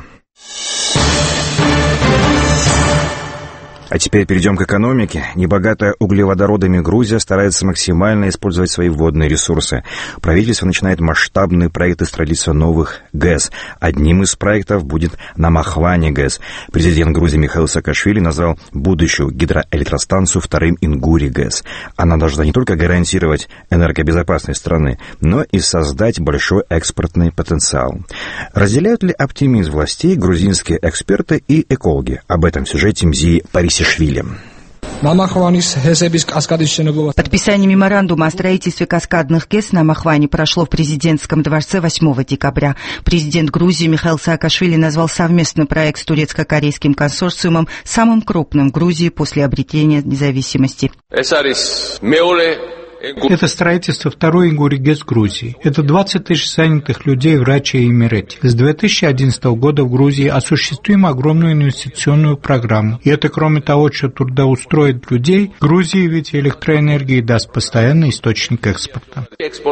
А теперь перейдем к экономике. Небогатая углеводородами Грузия старается максимально использовать свои водные ресурсы. Правительство начинает масштабные проекты строительства новых ГЭС. Одним из проектов будет Намахвани ГЭС. Президент Грузии Михаил Саакашвили назвал будущую гидроэлектростанцию вторым Ингури ГЭС. Она должна не только гарантировать энергобезопасность страны, но и создать большой экспортный потенциал. Разделяют ли оптимизм властей грузинские эксперты и экологи? Об этом в сюжете Мзии Парисишвили. Подписание меморандума о строительстве каскадных ГЭС на Махване прошло в президентском дворце 8 декабря. Президент Грузии Михаил Саакашвили назвал совместный проект с турецко-корейским консорциумом самым крупным в Грузии после обретения независимости. Это строительство второй Ингури ГЭС Грузии. Это 20 тысяч занятых людей в Раче и Эмирете. С 2011 года в Грузии осуществим огромную инвестиционную программу. И это кроме того, что трудоустроит людей, Грузии ведь электроэнергии даст постоянный источник экспорта.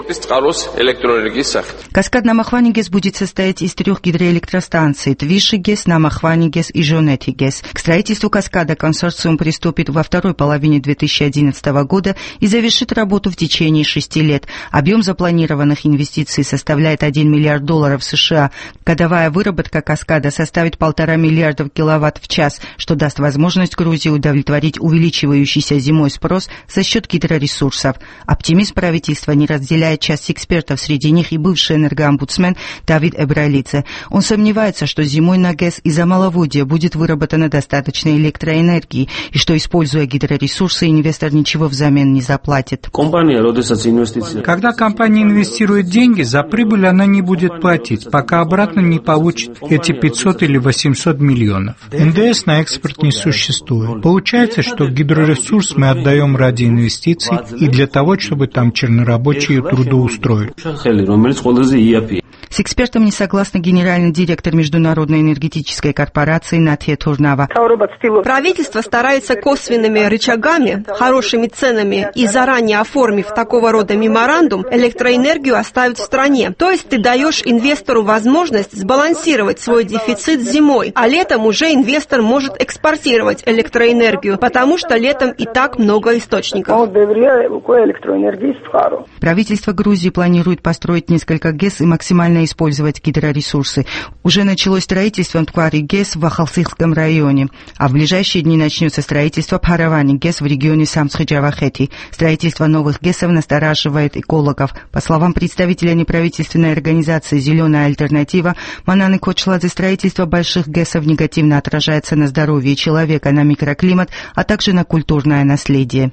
Каскад на Махвани ГЭС будет состоять из 3 гидроэлектростанций: Твиши ГЭС, Намахвани ГЭС и Жонети ГЭС. К строительству каскада консорциум приступит во второй половине 2011 года и завершит работу в течение 6 лет. Объем запланированных инвестиций составляет $1 миллиард США. Годовая выработка каскада составит 1,5 миллиарда киловатт в час, что даст возможность Грузии удовлетворить увеличивающийся зимой спрос за счет гидроресурсов. Оптимизм правительства не разделяет часть экспертов, среди них и бывший энергоомбудсмен Давид Эбралидзе. Он сомневается, что зимой на ГЭС из-за маловодья будет выработано достаточно электроэнергии и что, используя гидроресурсы, инвестор ничего взамен не заплатит. Когда компания инвестирует деньги, за прибыль она не будет платить, пока обратно не получит эти 500 или 800 миллионов. НДС на экспорт не существует. Получается, что гидроресурс мы отдаем ради инвестиций и для того, чтобы там чернорабочие трудоустроили. С экспертом не согласна генеральный директор Международной энергетической корпорации Натья Турнава. Правительство старается косвенными рычагами, хорошими ценами и заранее оформив такого рода меморандум, электроэнергию оставить в стране. То есть ты даешь инвестору возможность сбалансировать свой дефицит зимой, а летом уже инвестор может экспортировать электроэнергию, потому что летом и так много источников. Правительство Грузии планирует построить несколько ГЭС и максимально использовать гидроресурсы. Уже началось строительство Тквари ГЭС в Ахалцихском районе, а в ближайшие дни начнется строительство Паравани ГЭС в регионе Самсхи-Джавахети. Строительство новых ГЭСов настораживает экологов. По словам представителя неправительственной организации «Зеленая альтернатива», Мананы Кочладзе, строительство больших ГЭСов негативно отражается на здоровье человека, на микроклимат, а также на культурное наследие.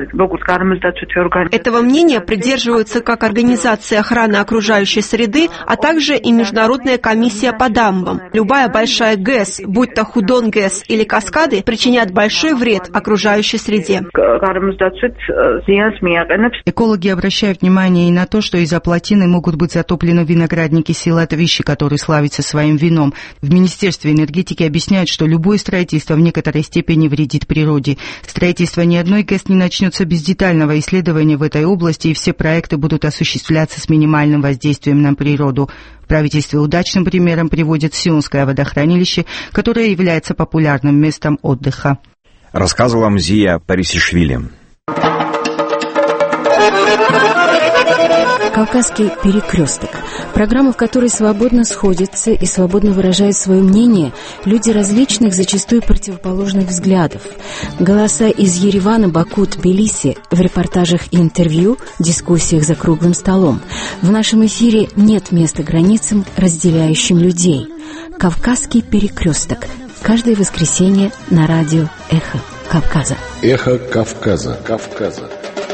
Этого мнения придерживаются как Организация охраны окружающей среды, а также и Международная комиссия по дамбам. Любая большая ГЭС, будь то Худон ГЭС или Каскады, причинят большой вред окружающей среде. Экологи обращают внимание и на то, что из-за плотины могут быть затоплены виноградники села Твиши, который славится своим вином. В Министерстве энергетики объясняют, что любое строительство в некоторой степени вредит природе. Строительство ни одной ГЭС не начнется без детального исследования в этой области, и все проекты будут осуществляться с минимальным воздействием на природу. В правительстве удачным примером приводит Сионское водохранилище, которое является популярным местом отдыха. Рассказывала Мзия Парисишвили. «Кавказский перекресток» – программа, в которой свободно сходятся и свободно выражают свое мнение люди различных, зачастую противоположных взглядов. Голоса из Еревана, Баку, Тбилиси в репортажах и интервью, дискуссиях за круглым столом. В нашем эфире нет места границам, разделяющим людей. «Кавказский перекресток» – каждое воскресенье на радио «Эхо Кавказа». «Эхо Кавказа». Кавказа.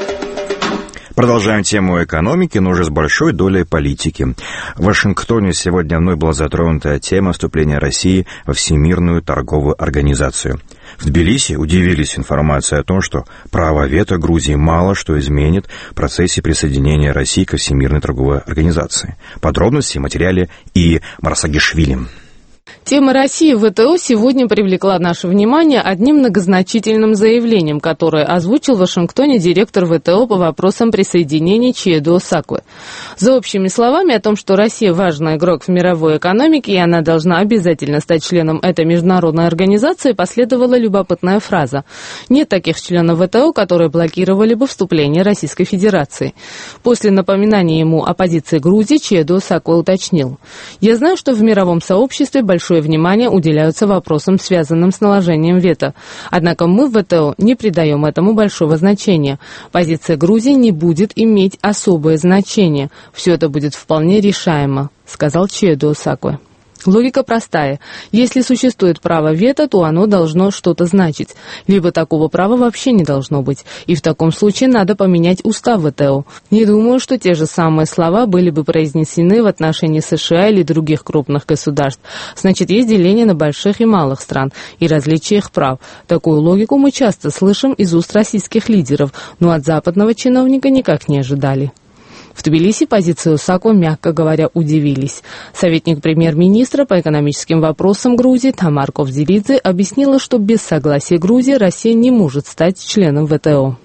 Продолжаем тему экономики, но уже с большой долей политики. В Вашингтоне сегодня вновь была затронута тема вступления России во Всемирную торговую организацию. В Тбилиси удивились информацией о том, что право вето Грузии мало что изменит в процессе присоединения России ко Всемирной торговой организации. Подробности в материале И. Марсагишвили. Тема России в ВТО сегодня привлекла наше внимание одним многозначительным заявлением, которое озвучил в Вашингтоне директор ВТО по вопросам присоединения Чиедо Сакве. За общими словами о том, что Россия важный игрок в мировой экономике и она должна обязательно стать членом этой международной организации, последовала любопытная фраза: «Нет таких членов ВТО, которые блокировали бы вступление Российской Федерации». После напоминания ему о позиции Грузии Чиедо Сакве уточнил: «Я знаю, что в мировом сообществе большое внимание уделяются вопросам, связанным с наложением вето. Однако мы в ВТО не придаем этому большого значения. Позиция Грузии не будет иметь особое значение. Все это будет вполне решаемо», — сказал Чиедо Сакве. Логика простая. Если существует право вето, то оно должно что-то значить. Либо такого права вообще не должно быть. И в таком случае надо поменять устав ВТО. Не думаю, что те же самые слова были бы произнесены в отношении США или других крупных государств. Значит, есть деление на больших и малых стран и различие их прав. Такую логику мы часто слышим из уст российских лидеров, но от западного чиновника никак не ожидали. В Тбилиси позицию Сакве, мягко говоря, удивились. Советник премьер-министра по экономическим вопросам Грузии Тамар Ковзилидзе объяснила, что без согласия Грузии Россия не может стать членом ВТО.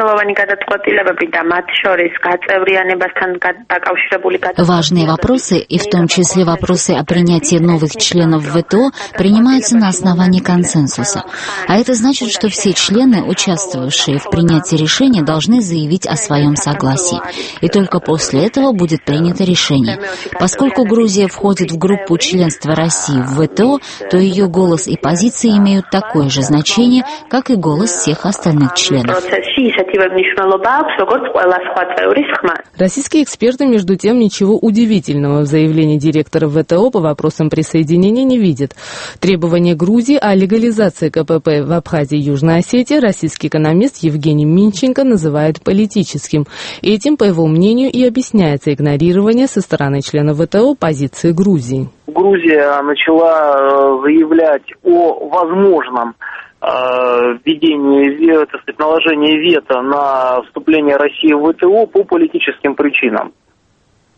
Важные вопросы, и в том числе вопросы о принятии новых членов ВТО, принимаются на основании консенсуса. А это значит, что все члены, участвовавшие в принятии решения, должны заявить о своем согласии. И только после этого будет принято решение. Поскольку Грузия входит в группу членства России в ВТО, то ее голос и позиции имеют такое же значение, как и голос всех остальных членов. Российские эксперты, между тем, ничего удивительного в заявлении директора ВТО по вопросам присоединения не видят. Требования Грузии о легализации КПП в Абхазии и Южной Осетии российский экономист Евгений Минченко называет политическим. Этим, по его мнению, и объясняется игнорирование со стороны членов ВТО позиции Грузии. Грузия начала заявлять о возможном введении, так сказать, наложения вето на вступление России в ВТО по политическим причинам.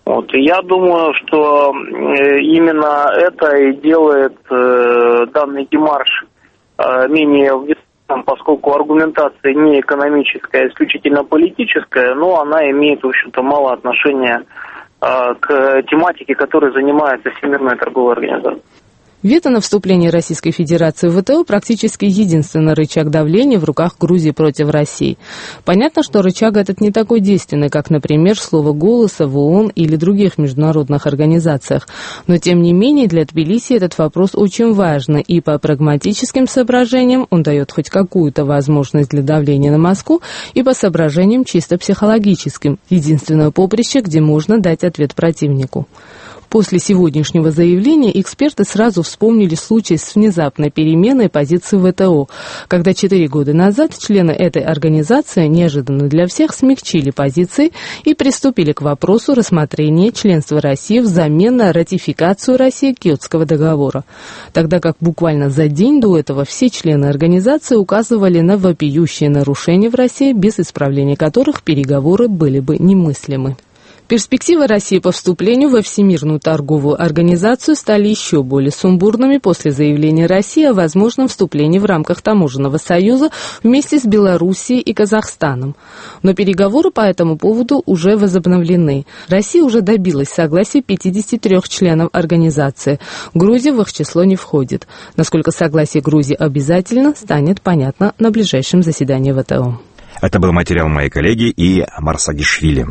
Вот. И я думаю, что именно это и делает данный демарш менее внятным, поскольку аргументация не экономическая, а исключительно политическая, но она имеет, в общем-то, мало отношения к тематике, которой занимается Всемирная торговая организация. Вето на вступление Российской Федерации в ВТО практически единственный рычаг давления в руках Грузии против России. Понятно, что рычаг этот не такой действенный, как, например, слово голоса в ООН или других международных организациях. Но, тем не менее, для Тбилиси этот вопрос очень важный, и по прагматическим соображениям он дает хоть какую-то возможность для давления на Москву, и по соображениям чисто психологическим, единственное поприще, где можно дать ответ противнику. После сегодняшнего заявления эксперты сразу вспомнили случай с внезапной переменой позиции ВТО, когда 4 года назад члены этой организации неожиданно для всех смягчили позиции и приступили к вопросу рассмотрения членства России взамен на ратификацию России Киотского договора. Тогда как буквально за день до этого все члены организации указывали на вопиющие нарушения в России, без исправления которых переговоры были бы немыслимы. Перспективы России по вступлению во Всемирную торговую организацию стали еще более сумбурными после заявления России о возможном вступлении в рамках Таможенного союза вместе с Белоруссией и Казахстаном. Но переговоры по этому поводу уже возобновлены. Россия уже добилась согласия 53 членов организации. Грузия в их число не входит. Насколько согласие Грузии обязательно, станет понятно на ближайшем заседании ВТО. Это был материал моей коллеги и Марсагишвили.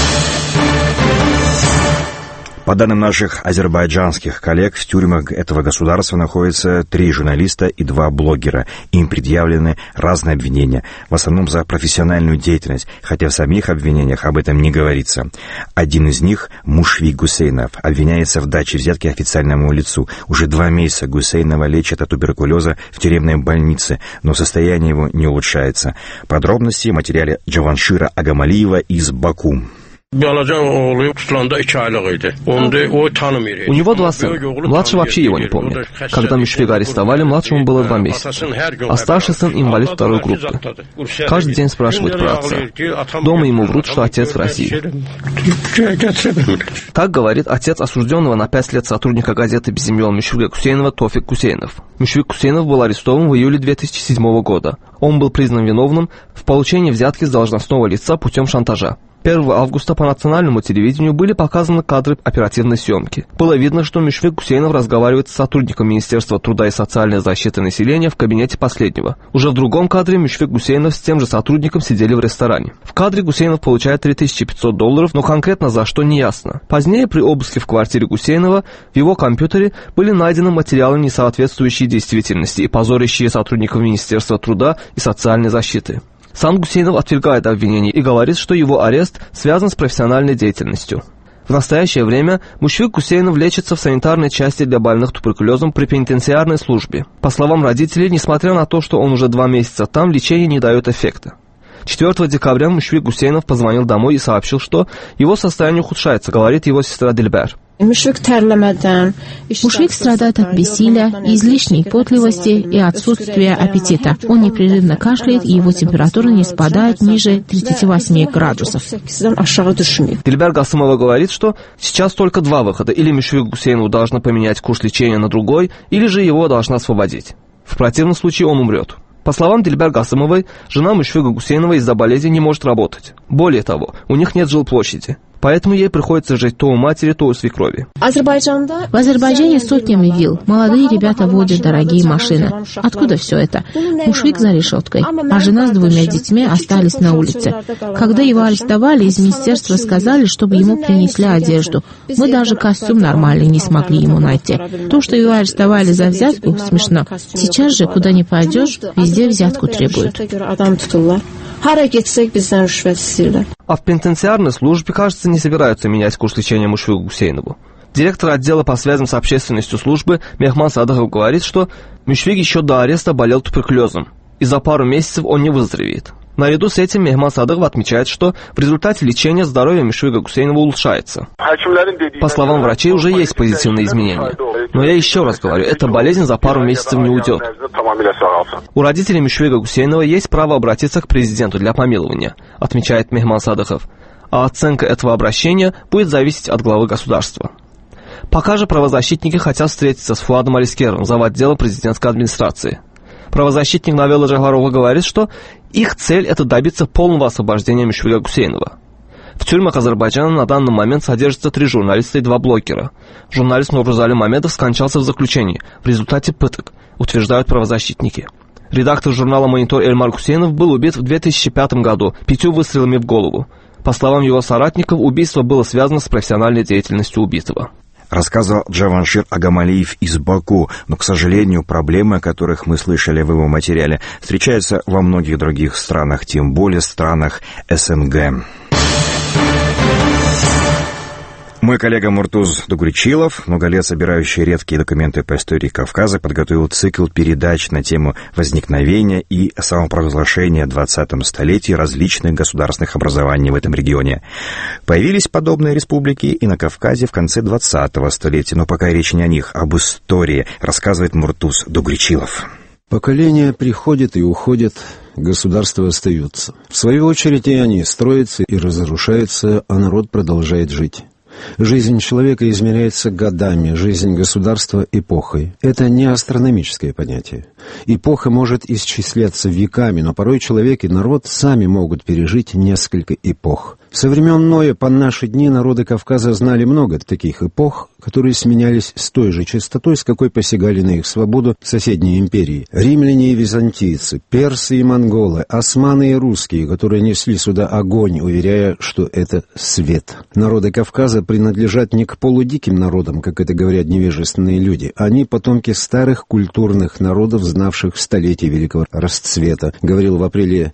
По данным наших азербайджанских коллег, в тюрьмах этого государства находятся 3 журналиста и 2 блогера. Им предъявлены разные обвинения, в основном за профессиональную деятельность, хотя в самих обвинениях об этом не говорится. Один из них, Мушвик Гусейнов, обвиняется в даче взятки официальному лицу. Уже 2 месяца Гусейнова лечат от туберкулеза в тюремной больнице, но состояние его не улучшается. Подробности в материале Джаваншира Агамалиева из Баку. У него 2 сына. Младший вообще его не помнит. Когда Мушвига арестовали, младшему было 2 месяца. А старший сын инвалид 2-й группы. Каждый день спрашивает про отца. Дома ему врут, что отец в России. Так говорит отец осужденного на 5 лет сотрудника газеты без имен Мушвига Гусейнова Тофик Гусейнов. Мушвик Гусейнов был арестован в июле 2007 года. Он был признан виновным в получении взятки с должностного лица путем шантажа. 1 августа по национальному телевидению были показаны кадры оперативной съемки. Было видно, что Мушвик Гусейнов разговаривает с сотрудником Министерства труда и социальной защиты населения в кабинете последнего. Уже в другом кадре Мушвик Гусейнов с тем же сотрудником сидели в ресторане. В кадре Гусейнов получает $3500, но конкретно за что не ясно. Позднее при обыске в квартире Гусейнова в его компьютере были найдены материалы, не соответствующие действительности и позорящие сотрудников Министерства труда и социальной защиты. Сам Гусейнов отвергает обвинения и говорит, что его арест связан с профессиональной деятельностью. В настоящее время Мушвик Гусейнов лечится в санитарной части для больных туберкулезом при пенитенциарной службе. По словам родителей, несмотря на то, что он уже 2 месяца там, лечение не дает эффекта. 4 декабря Мушвик Гусейнов позвонил домой и сообщил, что его состояние ухудшается, говорит его сестра Дильбер. Мушвик страдает от бессилия, излишней потливости и отсутствия аппетита. Он непрерывно кашляет, и его температура не спадает ниже 38 градусов. Дильбер Гасымова говорит, что сейчас только 2 выхода. Или Мушвик Гусейнову должна поменять курс лечения на другой, или же его должна освободить. В противном случае он умрет. По словам Дильбер Гасымовой, жена Мушвига Гусейнова из-за болезни не может работать. Более того, у них нет жилплощади. Поэтому ей приходится жить то у матери, то у свекрови. В Азербайджане сотнями вилл. Молодые ребята водят дорогие машины. Откуда все это? Мушвик за решеткой, а жена с 2 детьми остались на улице. Когда его арестовали, из министерства сказали, чтобы ему принесли одежду. Мы даже костюм нормальный не смогли ему найти. То, что его арестовали за взятку, смешно. Сейчас же, куда ни пойдешь, везде взятку требуют. А в пенитенциарной службе, кажется, не собираются менять курс лечения Мушвигу Гусейнову. Директор отдела по связям с общественностью службы Мехман Садыхов говорит, что Мушвиг еще до ареста болел туберкулезом, и за пару месяцев он не выздоровеет. Наряду с этим Мехман Садыхов отмечает, что в результате лечения здоровье Мушвига Гусейнова улучшается. По словам врачей, уже есть позитивные изменения. Но я еще раз говорю, эта болезнь за пару месяцев не уйдет. У родителей Мушвига Гусейнова есть право обратиться к президенту для помилования, отмечает Мехман Садыхов. а оценка этого обращения будет зависеть от главы государства. Пока же правозащитники хотят встретиться с Фуадом Алискеровым, завотделом президентской администрации. Правозащитник Навела Джагларова говорит, что их цель – это добиться полного освобождения Мушфига Гусейнова. В тюрьмах Азербайджана на данный момент содержатся 3 журналиста и 2 блогера. Журналист Нурузали Мамедов скончался в заключении в результате пыток, утверждают правозащитники. Редактор журнала «Монитор» Эльмар Гусейнов был убит в 2005 году 5 выстрелами в голову. По словам его соратников, убийство было связано с профессиональной деятельностью убитого. Рассказывал Джаваншир Агамалиев из Баку, но, к сожалению, проблемы, о которых мы слышали в его материале, встречаются во многих других странах, тем более странах СНГ. Мой коллега Муртуз Дугричилов, много лет собирающий редкие документы по истории Кавказа, подготовил цикл передач на тему возникновения и самопровозглашения в 20-м столетии различных государственных образований в этом регионе. Появились подобные республики и на Кавказе в конце 20-го столетия, но пока речь не о них, об истории, рассказывает Муртуз Дугричилов. Поколения приходят и уходят, государства остаются. В свою очередь и они строятся и разрушаются, а народ продолжает жить. Жизнь человека измеряется годами, жизнь государства – эпохой. Это не астрономическое понятие. Эпоха может исчисляться веками, но порой человек и народ сами могут пережить несколько эпох. Со времен Ноя по наши дни народы Кавказа знали много таких эпох, которые сменялись с той же частотой, с какой посягали на их свободу соседние империи. Римляне и византийцы, персы и монголы, османы и русские, которые несли сюда огонь, уверяя, что это свет. Народы Кавказа принадлежат не к полудиким народам, как это говорят невежественные люди. Они потомки старых культурных народов, знавших столетия великого расцвета, говорил в апреле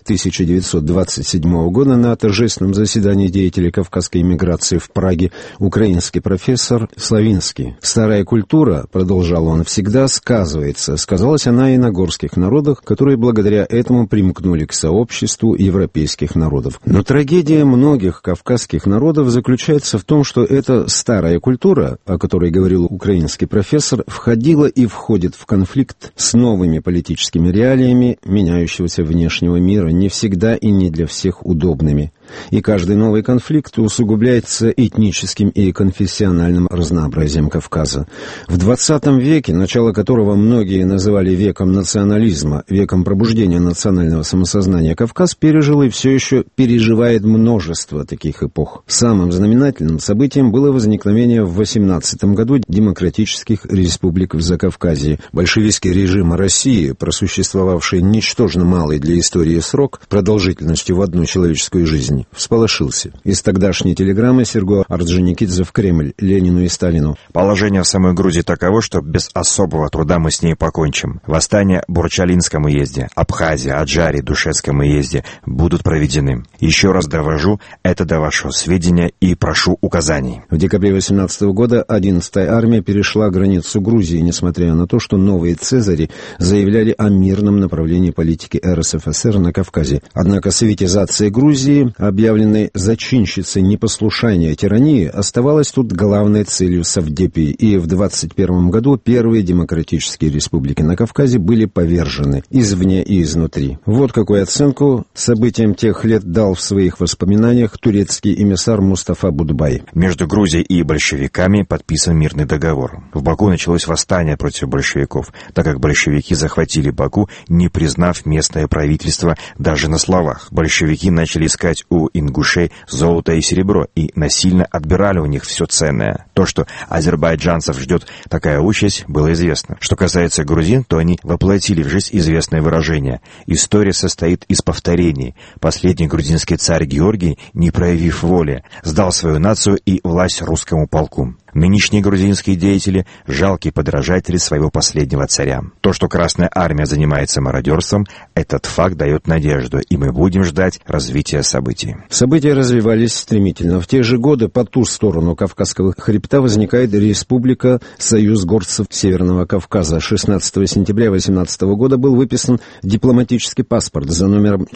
1927 года на торжественном заседании деятелей кавказской эмиграции в Праге украинский профессор Славинский. «Старая культура, — продолжал он, — всегда сказывается. Сказалась она и на горских народах, которые благодаря этому примкнули к сообществу европейских народов. Но трагедия многих кавказских народов заключается в том, что эта старая культура, о которой говорил украинский профессор, входила и входит в конфликт с новыми политическими реалиями меняющегося внешнего мира, не всегда и не для всех удобными. И каждый новый конфликт усугубляется этническим и конфессиональным разнообразием Кавказа. В 20 веке, начало которого многие называли веком национализма, веком пробуждения национального самосознания, Кавказ пережил и все еще переживает множество таких эпох. Самым знаменательным событием было возникновение в 18 году демократических республик в Закавказье. Большевистский режим России, просуществовавший ничтожно малый для истории срок, продолжительностью в одну человеческую жизнь, всполошился. Из тогдашней телеграммы Серго Орджоникидзе в Кремль, Ленину и Сталину. Положение в самой Грузии таково, что без особого труда мы с ней покончим. Восстания в Бурчалинском уезде, Абхазии, Аджаре, Душетском уезде будут проведены. Еще раз довожу это до вашего сведения и прошу указаний. В декабре 18 года 11-я армия перешла границу Грузии, несмотря на то, что новые цезари заявляли о мирном направлении политики РСФСР на Кавказе. Однако советизация Грузии, объявленной зачинщицей непослушания тирании, оставалась тут главной целью Совдепии, и в 21 году первые демократические республики на Кавказе были повержены извне и изнутри. Вот какую оценку событиям тех лет дал в своих воспоминаниях турецкий эмиссар Мустафа Будбай. Между Грузией и большевиками подписан мирный договор. В Баку началось восстание против большевиков, так как большевики захватили Баку, не признав местное правительство даже на словах. Большевики начали искать у ингушей золото и серебро и насильно отбирали у них все ценное. То, что азербайджанцев ждет такая участь, было известно. Что касается грузин, то они воплотили в жизнь известное выражение. История состоит из повторений. Последний грузинский царь Георгий, не проявив воли, сдал свою нацию и власть русскому полку. Нынешние грузинские деятели – жалкие подражатели своего последнего царя. То, что Красная Армия занимается мародерством, этот факт дает надежду, и мы будем ждать развития событий. События развивались стремительно. В те же годы по ту сторону Кавказского хребта возникает Республика Союз горцев Северного Кавказа. 16 сентября 18 года был выписан дипломатический паспорт за номером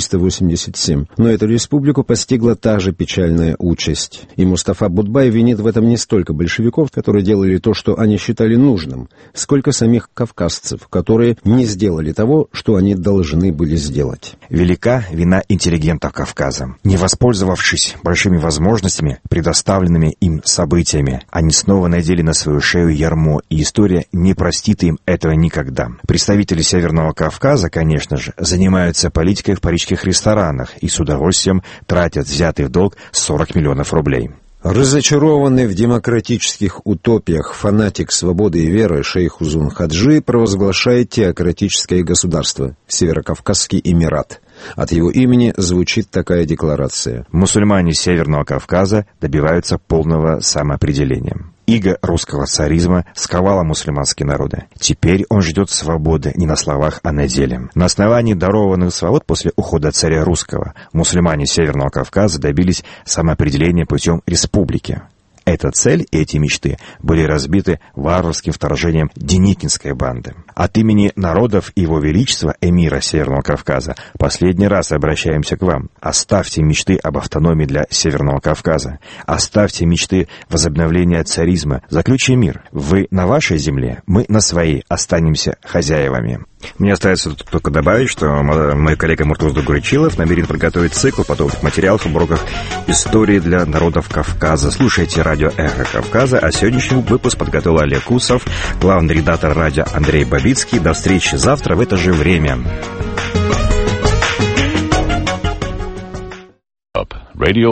487. Но эту республику постигла та же печальная участь. И Мустафа Будбай винит в этом не столько столько большевиков, которые делали то, что они считали нужным, сколько самих кавказцев, которые не сделали того, что они должны были сделать. Велика вина интеллигентов Кавказа. Не воспользовавшись большими возможностями, предоставленными им событиями, они снова надели на свою шею ярмо, и история не простит им этого никогда. Представители Северного Кавказа, конечно же, занимаются политикой в парижских ресторанах и с удовольствием тратят взятый в долг 40 миллионов рублей. Разочарованный в демократических утопиях фанатик свободы и веры шейх Узун Хаджи провозглашает теократическое государство – Северокавказский Эмират. От его имени звучит такая декларация. Мусульмане Северного Кавказа добиваются полного самоопределения. Иго русского царизма сковало мусульманские народы. Теперь он ждет свободы не на словах, а на деле. На основании дарованных свобод после ухода царя русского мусульмане Северного Кавказа добились самоопределения путем республики. Эта цель и эти мечты были разбиты варварским вторжением деникинской банды. От имени народов Его Величества, эмира Северного Кавказа, последний раз обращаемся к вам. Оставьте мечты об автономии для Северного Кавказа. Оставьте мечты возобновления царизма. Заключите мир. Вы на вашей земле, мы на своей. Останемся хозяевами. Мне остается только добавить, что мой коллега Муртуз Дугуричилов намерен подготовить цикл подобных материалов в уроках истории для народов Кавказа. Слушайте радио «Эхо Кавказа», а сегодняшний выпуск подготовил Олег Кусов, главный редактор радио Андрей Бабицкий. До встречи завтра в это же время. Radio